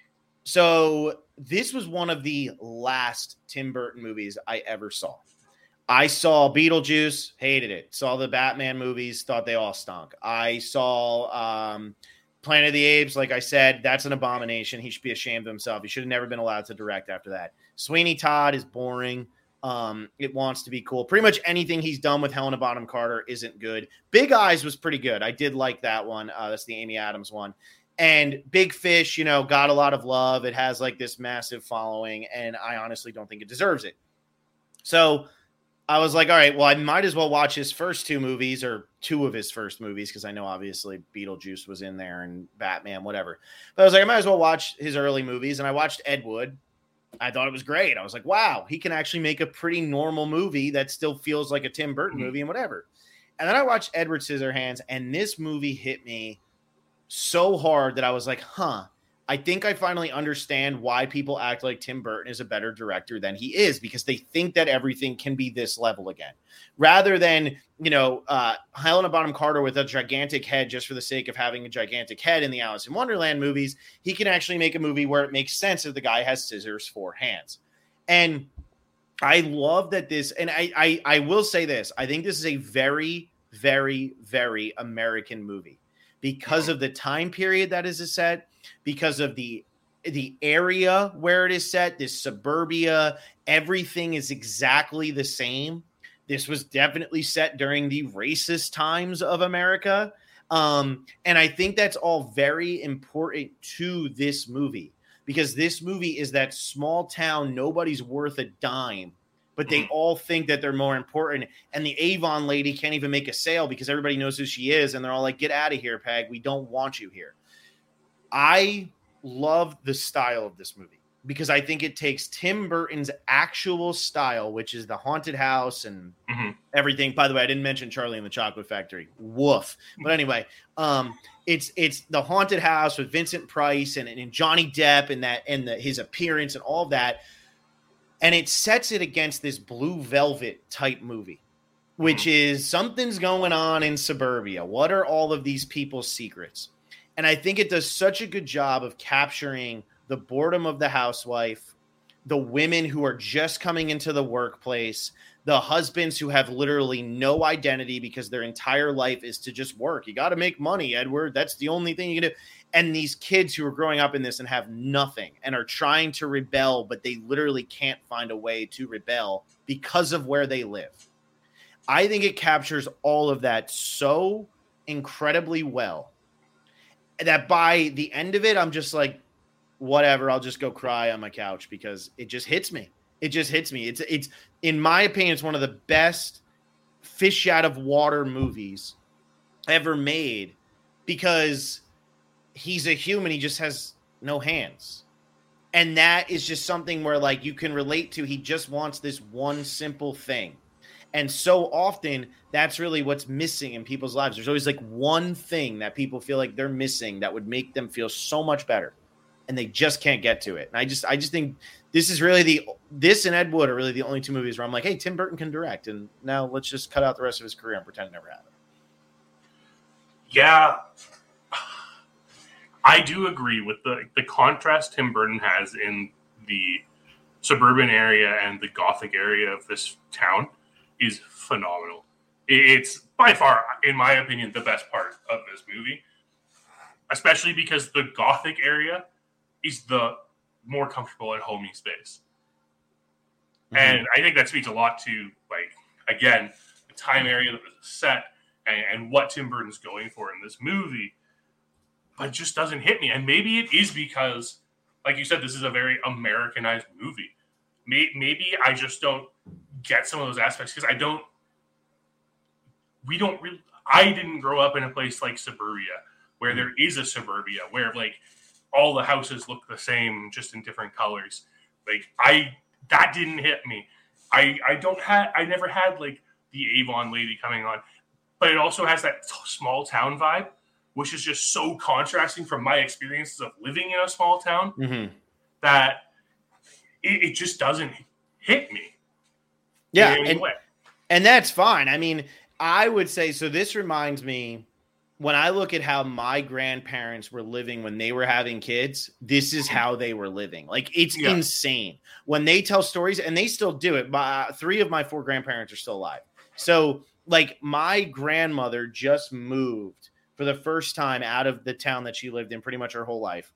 So this was one of the last Tim Burton movies I ever saw. I saw Beetlejuice, hated it. Saw the Batman movies, thought they all stunk. I saw um, Planet of the Apes, like I said, that's an abomination. He should be ashamed of himself. He should have never been allowed to direct after that. Sweeney Todd is boring. Um, it wants to be cool. Pretty much anything he's done with Helena Bonham Carter isn't good. Big Eyes was pretty good. I did like that one. Uh, that's the Amy Adams one. And Big Fish, you know, got a lot of love. It has like this massive following, and I honestly don't think it deserves it. So I was like, all right, well, I might as well watch his first two movies or two of his first movies because I know obviously Beetlejuice was in there and Batman, whatever. But I was like, I might as well watch his early movies, and I watched Ed Wood. I thought it was great. I was like, wow, he can actually make a pretty normal movie that still feels like a Tim Burton movie and whatever. And then I watched Edward Scissorhands, and this movie hit me so hard that I was like, huh, I think I finally understand why people act like Tim Burton is a better director than he is, because they think that everything can be this level again. Rather than, you know, uh, Helena Bonham Carter with a gigantic head just for the sake of having a gigantic head in the Alice in Wonderland movies, he can actually make a movie where it makes sense if the guy has scissors for hands. And I love that this, and I, I, I will say this, I think this is a very, very, very American movie. Because of the time period that is set, because of the the area where it is set, this suburbia, everything is exactly the same. This was definitely set during the racist times of America. Um, and I think that's all very important to this movie, because this movie is that small town, nobody's worth a dime, but they all think that they're more important. And the Avon lady can't even make a sale because everybody knows who she is. And they're all like, get out of here, Peg. We don't want you here. I love the style of this movie because I think it takes Tim Burton's actual style, which is the haunted house and mm-hmm. everything. By the way, I didn't mention Charlie and the Chocolate Factory. Woof. But anyway, um, it's it's the haunted house with Vincent Price and, and Johnny Depp and that and the, his appearance and all of that. And it sets it against this Blue Velvet type movie, which is something's going on in suburbia. What are all of these people's secrets? And I think it does such a good job of capturing the boredom of the housewife, the women who are just coming into the workplace, the husbands who have literally no identity because their entire life is to just work. You got to make money, Edward. That's the only thing you can do. And these kids who are growing up in this and have nothing and are trying to rebel, but they literally can't find a way to rebel because of where they live. I think it captures all of that so incredibly well that by the end of it, I'm just like, whatever, I'll just go cry on my couch because it just hits me. It just hits me. It's, it's, in my opinion, it's one of the best fish out of water movies ever made because he's a human. He just has no hands. And that is just something where like you can relate to. He just wants this one simple thing. And so often that's really what's missing in people's lives. There's always like one thing that people feel like they're missing that would make them feel so much better. And they just can't get to it. And I just, I just think this is really the, this and Ed Wood are really the only two movies where I'm like, hey, Tim Burton can direct. And now let's just cut out the rest of his career and pretend it never happened. Yeah. I do agree with the, the contrast Tim Burton has in the suburban area and the Gothic area of this town is phenomenal. It's by far, in my opinion, the best part of this movie, especially because the Gothic area is the more comfortable and homey space. Mm-hmm. And I think that speaks a lot to, like, again, the time area that was set and, and what Tim Burton's going for in this movie, but it just doesn't hit me. And maybe it is because, like you said, this is a very Americanized movie. Maybe I just don't get some of those aspects because I don't, we don't really, I didn't grow up in a place like suburbia where there is a suburbia where like all the houses look the same, just in different colors. Like I, that didn't hit me. I, I don't have, I never had like the Avon lady coming on. but it also has that t- small town vibe, which is just so contrasting from my experiences of living in a small town Mm-hmm. that it, it just doesn't hit me. Yeah, in any and, way. and that's fine. I mean, I would say, so this reminds me, when I look at how my grandparents were living when they were having kids, this is how they were living. Like, it's Yeah. insane. When they tell stories, and they still do it, my, three of my four grandparents are still alive. So, like, my grandmother just moved for the first time out of the town that she lived in pretty much her whole life.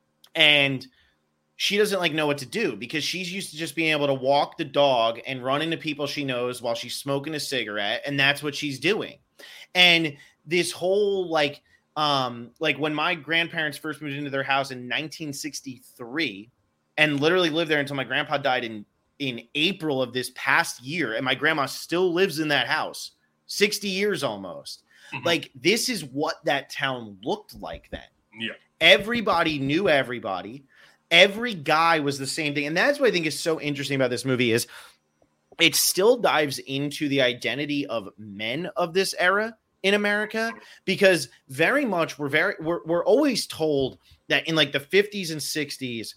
And she doesn't like know what to do because she's used to just being able to walk the dog and run into people she knows while she's smoking a cigarette. And that's what she's doing. And this whole, like, um, like when my grandparents first moved into their house in nineteen sixty-three and literally lived there until my grandpa died in, in April of this past year. And my grandma still lives in that house, sixty years almost. Mm-hmm. Like, this is what that town looked like then. Yeah. Everybody knew everybody. Every guy was the same thing. And that's what I think is so interesting about this movie is it still dives into the identity of men of this era in America, because very much we're very, we're, we're always told that in like the fifties and sixties,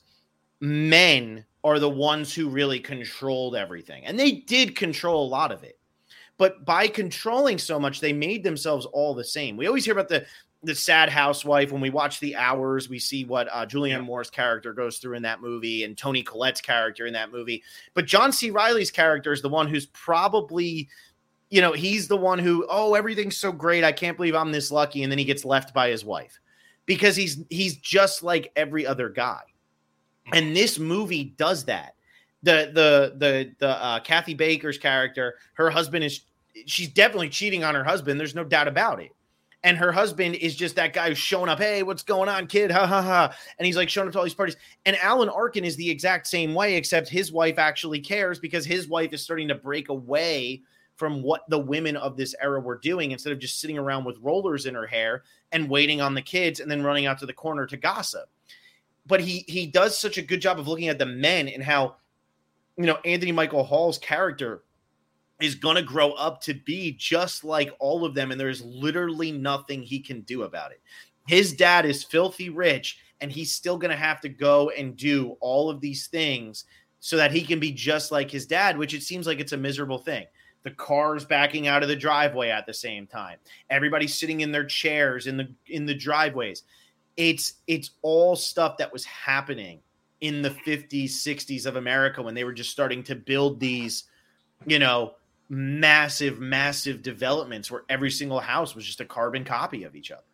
men are the ones who really controlled everything. And they did control a lot of it. But by controlling so much, they made themselves all the same. We always hear about the the sad housewife. When we watch The Hours, we see what uh, Julianne yeah. Moore's character goes through in that movie and Toni Collette's character in that movie. But John C. Reilly's character is the one who's probably, you know, he's the one who, oh, everything's so great. I can't believe I'm this lucky. And then he gets left by his wife because he's, he's just like every other guy. And this movie does that. The, the, the, the uh, Kathy Baker's character, her husband is, she's definitely cheating on her husband. There's no doubt about it. And her husband is just that guy who's showing up. Hey, what's going on, kid? Ha, ha, ha. And he's like showing up to all these parties. And Alan Arkin is the exact same way, except his wife actually cares because his wife is starting to break away from what the women of this era were doing instead of just sitting around with rollers in her hair and waiting on the kids and then running out to the corner to gossip. But he he does such a good job of looking at the men and how, you know, Anthony Michael Hall's character is going to grow up to be just like all of them. And there's literally nothing he can do about it. His dad is filthy rich and he's still going to have to go and do all of these things so that he can be just like his dad, which it seems like it's a miserable thing. The cars backing out of the driveway at the same time. Everybody sitting in their chairs in the, in the driveways. It's, it's all stuff that was happening in the fifties, sixties of America when they were just starting to build these, you know, massive, massive developments where every single house was just a carbon copy of each other.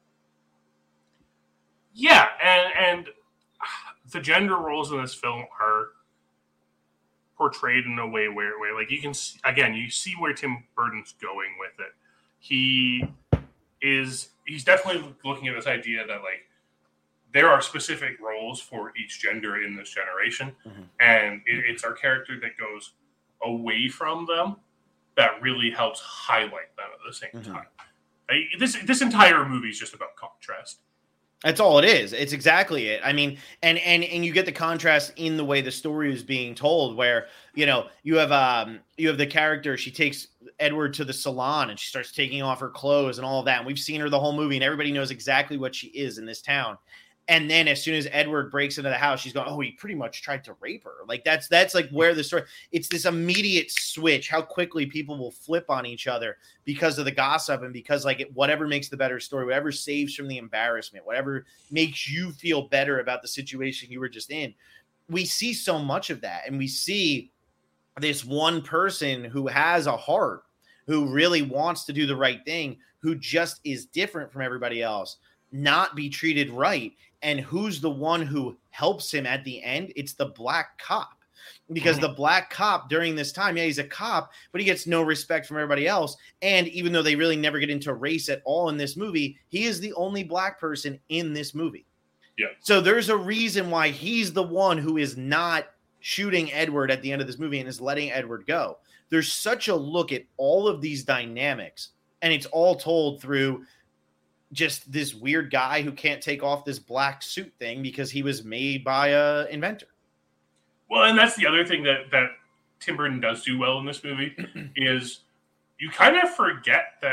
Yeah, and and the gender roles in this film are portrayed in a way where, where like you can see, again, you see where Tim Burton's going with it. He is he's definitely looking at this idea that like there are specific roles for each gender in this generation, mm-hmm. and it, it's our character that goes away from them that really helps highlight them at the same mm-hmm. time. Like, this this entire movie is just about contrast. That's all it is. It's exactly it. I mean, and and and you get the contrast in the way the story is being told, where you know you have um you have the character. She takes Edward to the salon and she starts taking off her clothes and all of that. And we've seen her the whole movie, and everybody knows exactly what she is in this town. And then as soon as Edward breaks into the house, she's going, oh, he pretty much tried to rape her. Like that's, that's like where the story, it's this immediate switch, how quickly people will flip on each other because of the gossip and because like it, whatever makes the better story, whatever saves from the embarrassment, whatever makes you feel better about the situation you were just in. We see so much of that. And we see this one person who has a heart, who really wants to do the right thing, who just is different from everybody else, not be treated right. And who's the one who helps him at the end? It's the black cop. Because mm-hmm. the black cop during this time, yeah, he's a cop, but he gets no respect from everybody else. And even though they really never get into race at all in this movie, he is the only black person in this movie. Yeah. So there's a reason why he's the one who is not shooting Edward at the end of this movie and is letting Edward go. There's such a look at all of these dynamics, and it's all told through just this weird guy who can't take off this black suit thing because he was made by a inventor. Well, and that's the other thing that, that Tim Burton does do well in this movie is you kind of forget that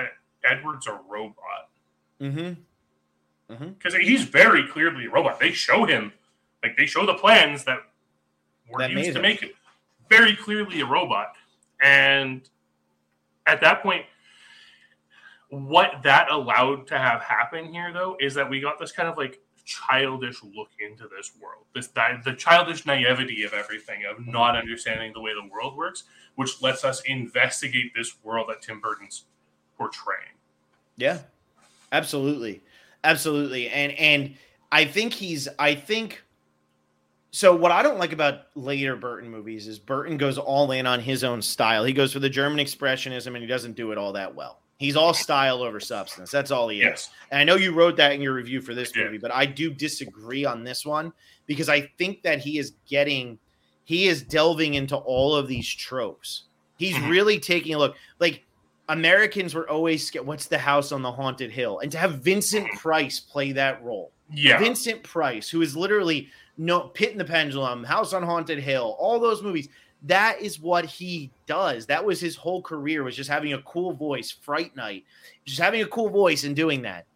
Edward's a robot. Mm-hmm. Because mm-hmm. he's very clearly a robot. They show him, like, they show the plans that were that used to him. make him very clearly a robot. And at that point, what that allowed to have happen here, though, is that we got this kind of, like, childish look into this world. This the childish naivety of everything, of not understanding the way the world works, which lets us investigate this world that Tim Burton's portraying. Yeah, absolutely. Absolutely. And and I think he's I think so what I don't like about later Burton movies is Burton goes all in on his own style. He goes for the German expressionism and he doesn't do it all that well. He's all style over substance. That's all he yes. is. And I know you wrote that in your review for this yeah. movie, but I do disagree on this one because I think that he is getting, he is delving into all of these tropes. He's mm-hmm. really taking a look. Like, Americans were always scared. What's the house on the haunted hill? And to have Vincent Price play that role. Yeah. Vincent Price, who is literally no Pit in the Pendulum, House on Haunted Hill, all those movies. That is what he does. That was his whole career, was just having a cool voice. Fright Night, just having a cool voice and doing that.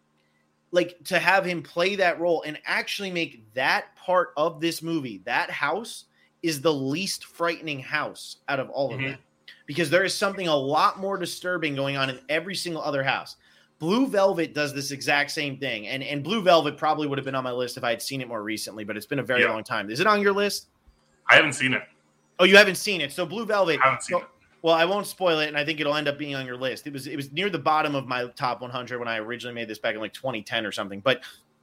Like, to have him play that role and actually make that part of this movie, that house is the least frightening house out of all of mm-hmm. them. Because there is something a lot more disturbing going on in every single other house. Blue Velvet does this exact same thing. And, and Blue Velvet probably would have been on my list if I had seen it more recently, but it's been a very yeah. long time. Is it on your list? I haven't seen it. Oh, you haven't seen it. So Blue Velvet. I haven't seen so, it. Well, I won't spoil it, and I think it'll end up being on your list. It was it was near the bottom of my top one hundred when I originally made this back in like twenty ten or something. But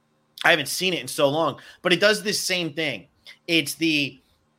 I haven't seen it in so long. But it does this same thing. It's the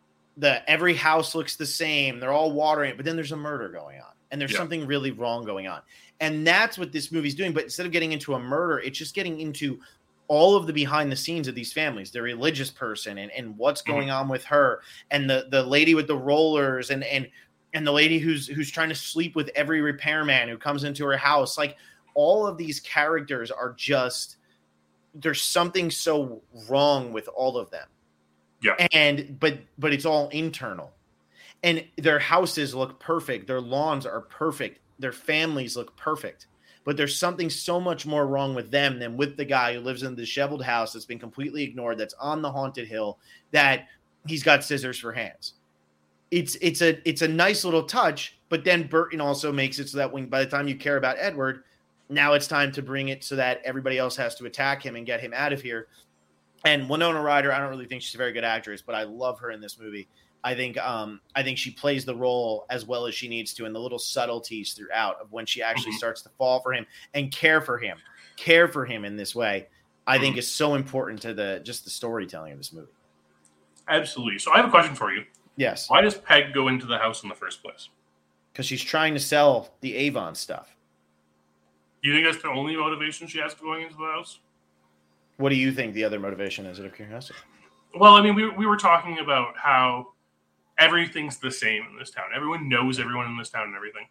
the every house looks the same. They're all watering it, but then there's a murder going on, and there's yeah. something really wrong going on. And that's what this movie's doing. But instead of getting into a murder, it's just getting into all of the behind the scenes of these families, the religious person and, and what's going mm-hmm. on with her, and the, the lady with the rollers and, and, and the lady who's, who's trying to sleep with every repairman who comes into her house. Like, all of these characters are just, there's something so wrong with all of them. Yeah. And, but, but it's all internal, and their houses look perfect. Their lawns are perfect. Their families look perfect. But there's something so much more wrong with them than with the guy who lives in the disheveled house that's been completely ignored, that's on the haunted hill, that he's got scissors for hands. It's it's a it's a nice little touch, but then Burton also makes it so that when by the time you care about Edward, now it's time to bring it so that everybody else has to attack him and get him out of here. And Winona Ryder, I don't really think she's a very good actress, but I love her in this movie. I think um, I think she plays the role as well as she needs to, and the little subtleties throughout of when she actually mm-hmm. starts to fall for him and care for him, care for him in this way, I think is so important to the just the storytelling of this movie. Absolutely. So I have a question for you. Yes. Why does Peg go into the house in the first place? Because she's trying to sell the Avon stuff. Do you think that's the only motivation she has for going into the house? What do you think the other motivation is out of curiosity? Well, I mean, we we were talking about how everything's the same in this town. Everyone knows everyone in this town and everything.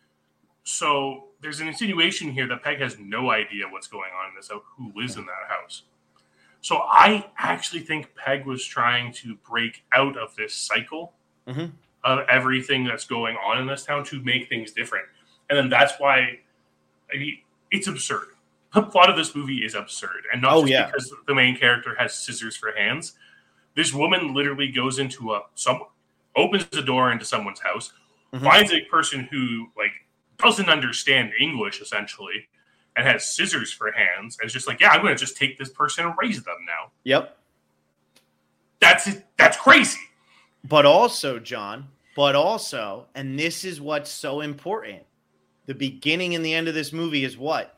So there's an insinuation here that Peg has no idea what's going on in this house, who lives in that house. So I actually think Peg was trying to break out of this cycle mm-hmm. of everything that's going on in this town to make things different. And then that's why I mean, it's absurd. The plot of this movie is absurd. And not oh, just yeah. because the main character has scissors for hands. This woman literally goes into a some opens the door into someone's house, mm-hmm. finds a person who like doesn't understand English essentially, and has scissors for hands, and is just like, yeah, I'm going to just take this person and raise them now. Yep, that's it. That's crazy. But also, John, but also, and this is what's so important: the beginning and the end of this movie is what?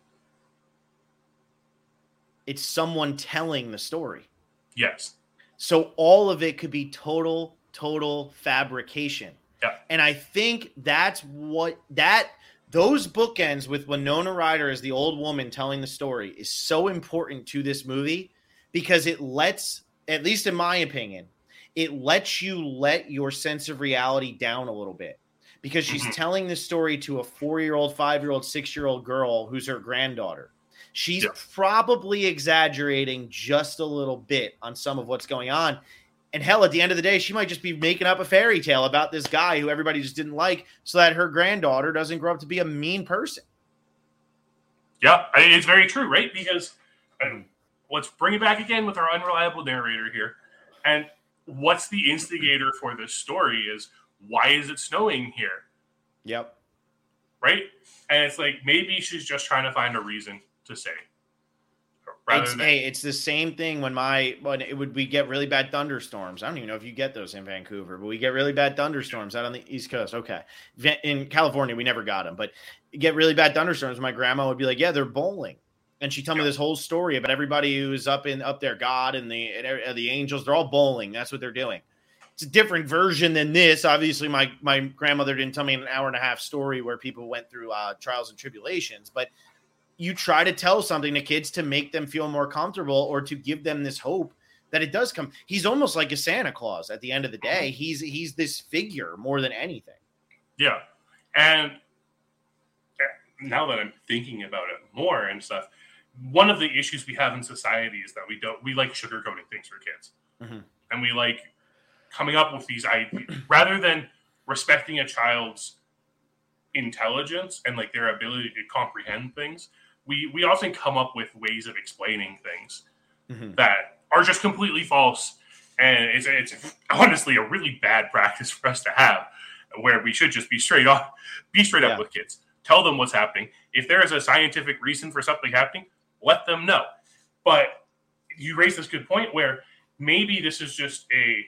It's someone telling the story. Yes. So all of it could be total, total fabrication. Yeah. And I think that's what that those bookends with Winona Ryder as the old woman telling the story is so important to this movie, because it lets, at least in my opinion, it lets you let your sense of reality down a little bit, because she's mm-hmm. telling this story to a four-year-old, five-year-old, six-year-old girl who's her granddaughter. She's yeah. probably exaggerating just a little bit on some of what's going on. And hell, at the end of the day, she might just be making up a fairy tale about this guy who everybody just didn't like so that her granddaughter doesn't grow up to be a mean person. Yeah, I mean, it's very true, right? Because and let's bring it back again with our unreliable narrator here. And what's the instigator for this story is, why is it snowing here? Yep. Right? And it's like, maybe she's just trying to find a reason to say. It's, than, hey, it's the same thing when my when it would we get really bad thunderstorms. I don't even know if you get those in Vancouver, but we get really bad thunderstorms out on the East Coast. Okay, in California we never got them, but you get really bad thunderstorms. My grandma would be like, "Yeah, they're bowling," and she would tell me this whole story about everybody who's up in up there, God and the and the angels. They're all bowling. That's what they're doing. It's a different version than this. Obviously, my my grandmother didn't tell me an hour and a half story where people went through uh, trials and tribulations, but you try to tell something to kids to make them feel more comfortable or to give them this hope that it does come. He's almost like a Santa Claus at the end of the day. He's he's this figure more than anything. Yeah. And now that I'm thinking about it more and stuff, one of the issues we have in society is that we don't we like sugarcoating things for kids. Mm-hmm. And we like coming up with these ideas rather than respecting a child's intelligence and like their ability to comprehend things. We we often come up with ways of explaining things mm-hmm. that are just completely false, and it's it's honestly a really bad practice for us to have, where we should just be straight off, be straight up yeah. with kids. Tell them what's happening. If there is a scientific reason for something happening, let them know. But you raise this good point where maybe this is just a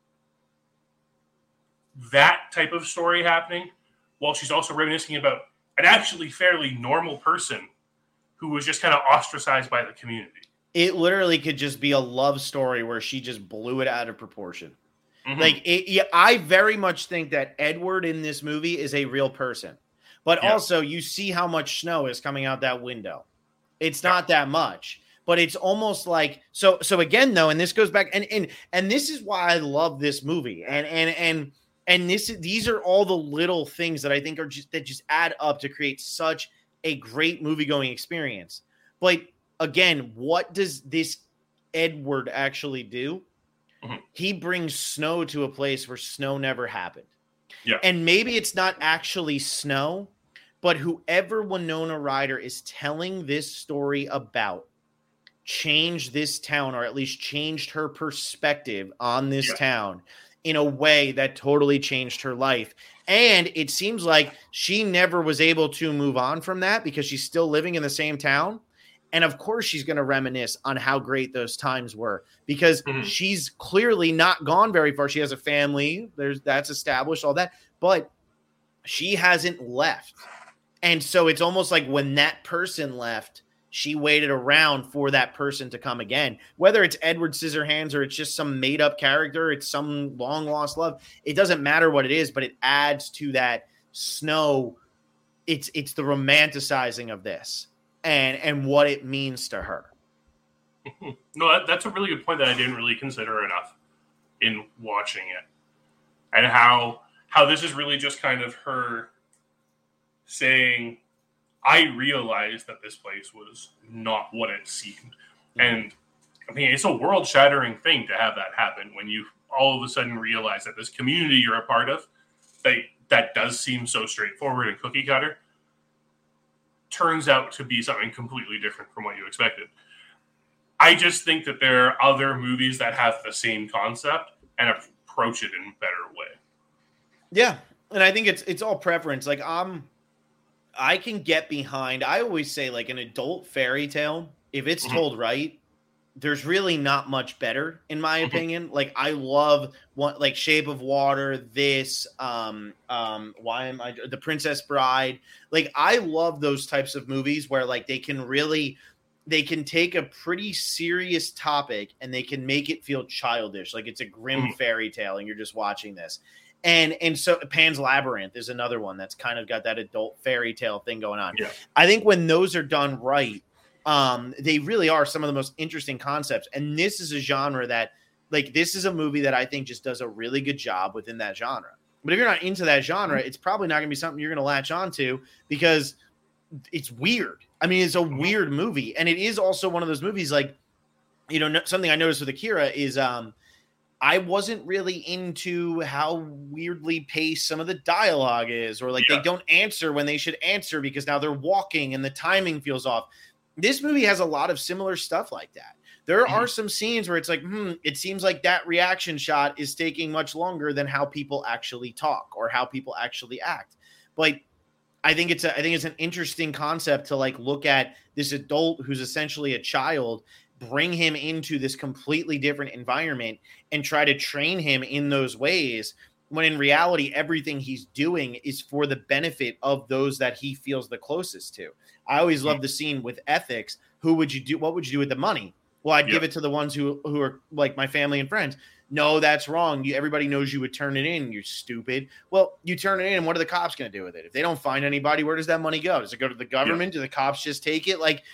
that type of story happening, while she's also reminiscing about an actually fairly normal person who was just kind of ostracized by the community. It literally could just be a love story where she just blew it out of proportion. Mm-hmm. Like, it, yeah, I very much think that Edward in this movie is a real person. But yeah. also, you see how much snow is coming out that window. It's yeah. not that much. But it's almost like so. So again, though, and this goes back, and and and this is why I love this movie, and and and and this these are all the little things that I think are just that just add up to create such a great movie going experience. But again, what does this Edward actually do? Mm-hmm. He brings snow to a place where snow never happened. Yeah. And maybe it's not actually snow, but whoever Winona Ryder is telling this story about changed this town, or at least changed her perspective on this yeah. town in a way that totally changed her life. And it seems like she never was able to move on from that because she's still living in the same town. And of course she's going to reminisce on how great those times were because mm-hmm. she's clearly not gone very far. She has a family. There's that's established, all that, but she hasn't left. And so it's almost like when that person left, she waited around for that person to come again, whether it's Edward Scissorhands or it's just some made up character. It's some long lost love. It doesn't matter what it is, but it adds to that snow. It's, it's the romanticizing of this and, and what it means to her. No, that, that's a really good point that I didn't really consider enough in watching it, and how, how this is really just kind of her saying, I realized that this place was not what it seemed. Mm-hmm. And I mean, it's a world shattering thing to have that happen when you all of a sudden realize that this community you're a part of, that, that does seem so straightforward and cookie cutter, turns out to be something completely different from what you expected. I just think that there are other movies that have the same concept and approach it in a better way. Yeah. And I think it's, it's all preference. Like I'm, I can get behind, I always say like an adult fairy tale, if it's mm-hmm. told right, there's really not much better in my mm-hmm. opinion. Like I love what like Shape of Water, this, um, um, why am I The Princess Bride? Like I love those types of movies where like they can really, they can take a pretty serious topic and they can make it feel childish. Like it's a grim mm-hmm. fairy tale and you're just watching this. And and so Pan's Labyrinth is another one that's kind of got that adult fairy tale thing going on. Yeah. I think when those are done right, um, they really are some of the most interesting concepts. And this is a genre that, like, this is a movie that I think just does a really good job within that genre. But if you're not into that genre, it's probably not going to be something you're going to latch onto because it's weird. I mean, it's a weird movie. And it is also one of those movies, like, you know, something I noticed with Akira is – um. I wasn't really into how weirdly paced some of the dialogue is, or like yeah. they don't answer when they should answer because now they're walking and the timing feels off. This movie has a lot of similar stuff like that. There mm-hmm. are some scenes where it's like, hmm, it seems like that reaction shot is taking much longer than how people actually talk or how people actually act. But I think it's a, I think it's an interesting concept to like look at this adult who's essentially a child, bring him into this completely different environment and try to train him in those ways, when in reality, everything he's doing is for the benefit of those that he feels the closest to. I always love the scene with ethics. Who would you do? What would you do with the money? Well, I'd yep. give it to the ones who, who are like my family and friends. No, that's wrong. You, everybody knows you would turn it in. You're stupid. Well, you turn it in. What are the cops going to do with it? If they don't find anybody, where does that money go? Does it go to the government? Yep. Do the cops just take it? Like,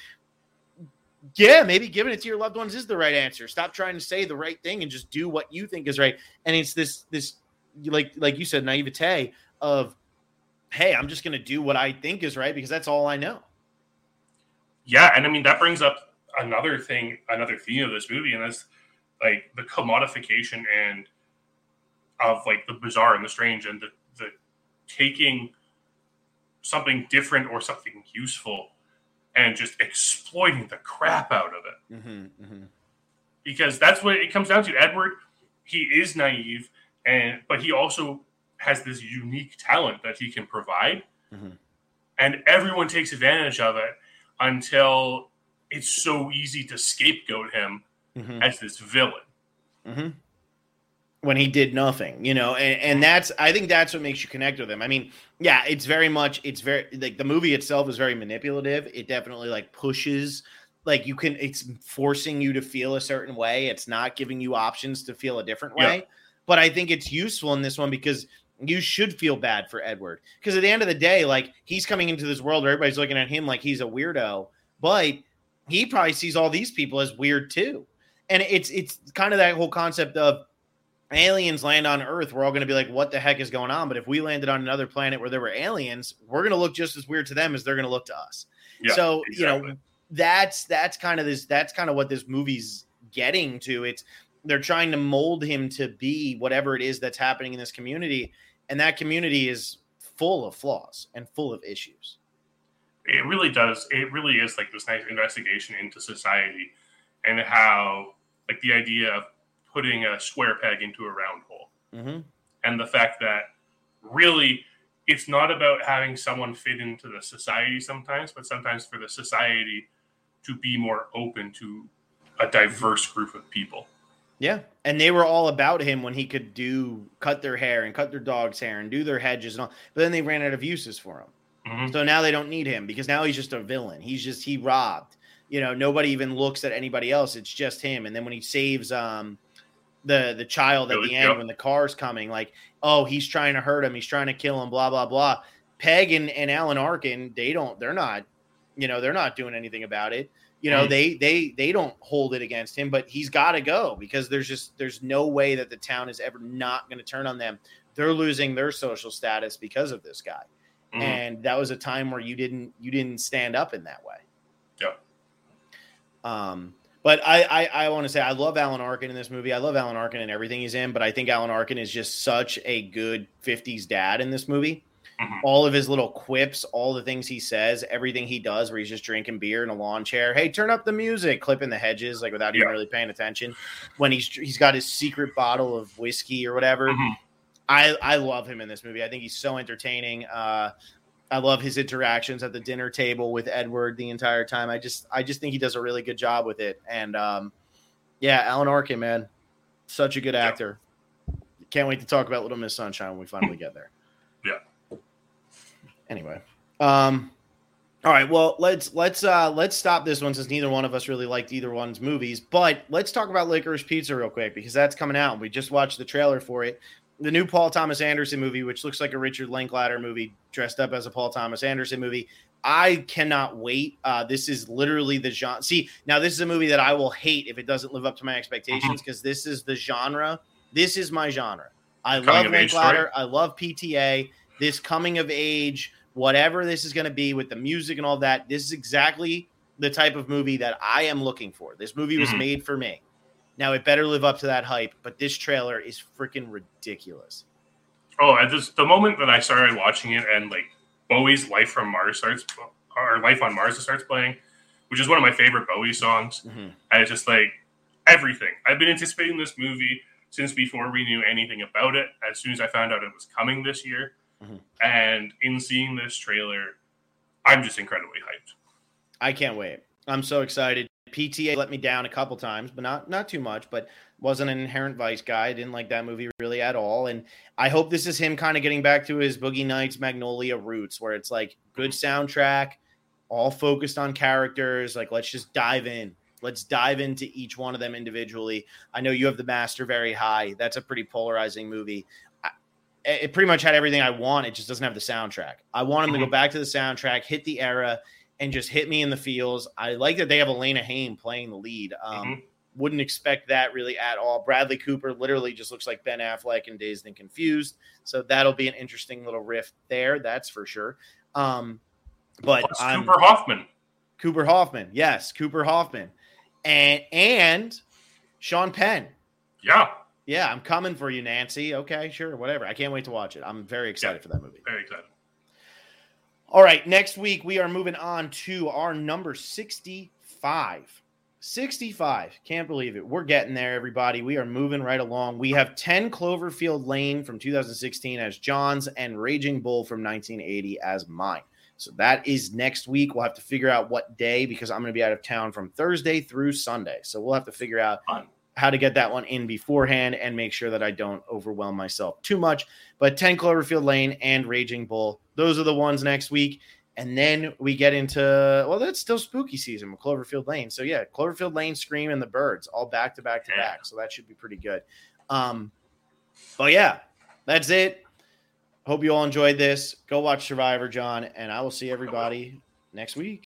yeah, maybe giving it to your loved ones is the right answer. Stop trying to say the right thing and just do what you think is right. And it's this, this, like, like you said, naivete of, hey, I'm just going to do what I think is right because that's all I know. Yeah. And I mean, that brings up another thing, another theme of this movie. And that's like the commodification and of like the bizarre and the strange and the, the taking something different or something useful and just exploiting the crap out of it. Mm-hmm, mm-hmm. Because that's what it comes down to. Edward, he is naive, and but he also has this unique talent that he can provide. Mm-hmm. And everyone takes advantage of it until it's so easy to scapegoat him mm-hmm. as this villain. Mm-hmm. When he did nothing, you know, and, and that's, I think that's what makes you connect with him. I mean, yeah, it's very much, it's very, like the movie itself is very manipulative. It definitely like pushes, like you can, it's forcing you to feel a certain way. It's not giving you options to feel a different way. Yeah. But I think it's useful in this one because you should feel bad for Edward. Because at the end of the day, like he's coming into this world where everybody's looking at him like he's a weirdo, but he probably sees all these people as weird too. And it's, it's kind of that whole concept of, aliens land on Earth, we're all going to be like, what the heck is going on? But if we landed on another planet where there were aliens, we're going to look just as weird to them as they're going to look to us. Yeah, so, exactly. you know, that's, that's kind of this, that's kind of what this movie's getting to. It's, they're trying to mold him to be whatever it is that's happening in this community. And that community is full of flaws and full of issues. It really does. It really is like this nice investigation into society and how like the idea of putting a square peg into a round hole. Mm-hmm. And the fact that really it's not about having someone fit into the society sometimes, but sometimes for the society to be more open to a diverse group of people. Yeah. And they were all about him when he could do, cut their hair and cut their dog's hair and do their hedges and all, but then they ran out of uses for him. Mm-hmm. So now they don't need him because now he's just a villain. He's just, he robbed, you know, nobody even looks at anybody else. It's just him. And then when he saves, um, the the child at the end yep. when the car's coming, like, oh, he's trying to hurt him, he's trying to kill him, blah blah blah. Peg and, and Alan Arkin, they don't they're not you know they're not doing anything about it, you know. mm. they they they don't hold it against him, but he's got to go because there's just there's no way that the town is ever not going to turn on them. They're losing their social status because of this guy. mm. And that was a time where you didn't you didn't stand up in that way. Yeah. um But I, I, I want to say I love Alan Arkin in this movie. I love Alan Arkin in everything he's in, but I think Alan Arkin is just such a good fifties dad in this movie. Mm-hmm. All of his little quips, all the things he says, everything he does where he's just drinking beer in a lawn chair. Hey, turn up the music, clipping the hedges, like without yeah. even really paying attention. When he's he's got his secret bottle of whiskey or whatever. Mm-hmm. I, I love him in this movie. I think he's so entertaining. Uh, I love his interactions at the dinner table with Edward the entire time. I just, I just think he does a really good job with it. And um, yeah, Alan Arkin, man, such a good actor. Yeah. Can't wait to talk about Little Miss Sunshine when we finally get there. Yeah. Anyway, um, all right. Well, let's let's uh, let's stop this one since neither one of us really liked either one's movies. But let's talk about Licorice Pizza real quick because that's coming out. We just watched the trailer for it. The new Paul Thomas Anderson movie, which looks like a Richard Linklater movie dressed up as a Paul Thomas Anderson movie. I cannot wait. Uh, this is literally the genre. See, now this is a movie that I will hate if it doesn't live up to my expectations because mm-hmm. this is the genre. This is my genre. I coming love Linklater. I love P T A. This coming of age, whatever this is going to be with the music and all that. This is exactly the type of movie that I am looking for. This movie was mm-hmm. made for me. Now, it better live up to that hype, but this trailer is freaking ridiculous. Oh, at this, the moment that I started watching it and like Bowie's Life from Mars starts, or Life on Mars starts playing, which is one of my favorite Bowie songs. Mm-hmm. And it's just like everything. I've been anticipating this movie since before we knew anything about it. As soon as I found out it was coming this year. Mm-hmm. And in seeing this trailer, I'm just incredibly hyped. I can't wait. I'm so excited. P T A let me down a couple times, but not not too much, but wasn't an Inherent Vice guy. I didn't like that movie really at all. And I hope this is him kind of getting back to his Boogie Nights, Magnolia roots, where it's like good soundtrack, all focused on characters. Like, let's just dive in. Let's dive into each one of them individually. I know you have The Master very high. That's a pretty polarizing movie. I, it pretty much had everything I want. It just doesn't have the soundtrack. I want him to go back to the soundtrack, hit the era, and just hit me in the feels. I like that they have Elena Haim playing the lead. Um, mm-hmm. Wouldn't expect that really at all. Bradley Cooper literally just looks like Ben Affleck in Dazed and Confused. So that'll be an interesting little riff there. That's for sure. Um, but Plus Cooper Hoffman. Cooper Hoffman. Yes, Cooper Hoffman. And, and Sean Penn. Yeah. Yeah, I'm coming for you, Nancy. Okay, sure, whatever. I can't wait to watch it. I'm very excited yeah, for that movie. Very excited. All right, next week we are moving on to our number sixty-five. sixty-five. Can't believe it. We're getting there, everybody. We are moving right along. We have ten Cloverfield Lane from two thousand sixteen as John's and Raging Bull from nineteen eighty as mine. So that is next week. We'll have to figure out what day because I'm going to be out of town from Thursday through Sunday. So we'll have to figure out Fun. how to get that one in beforehand and make sure that I don't overwhelm myself too much. But ten Cloverfield Lane and Raging Bull, those are the ones next week. And then we get into, well, that's still spooky season with Cloverfield Lane. So, yeah, Cloverfield Lane, Scream, and The Birds all back to back to yeah. back. So that should be pretty good. Um, but, yeah, that's it. Hope you all enjoyed this. Go watch Survivor, John, and I will see everybody next week.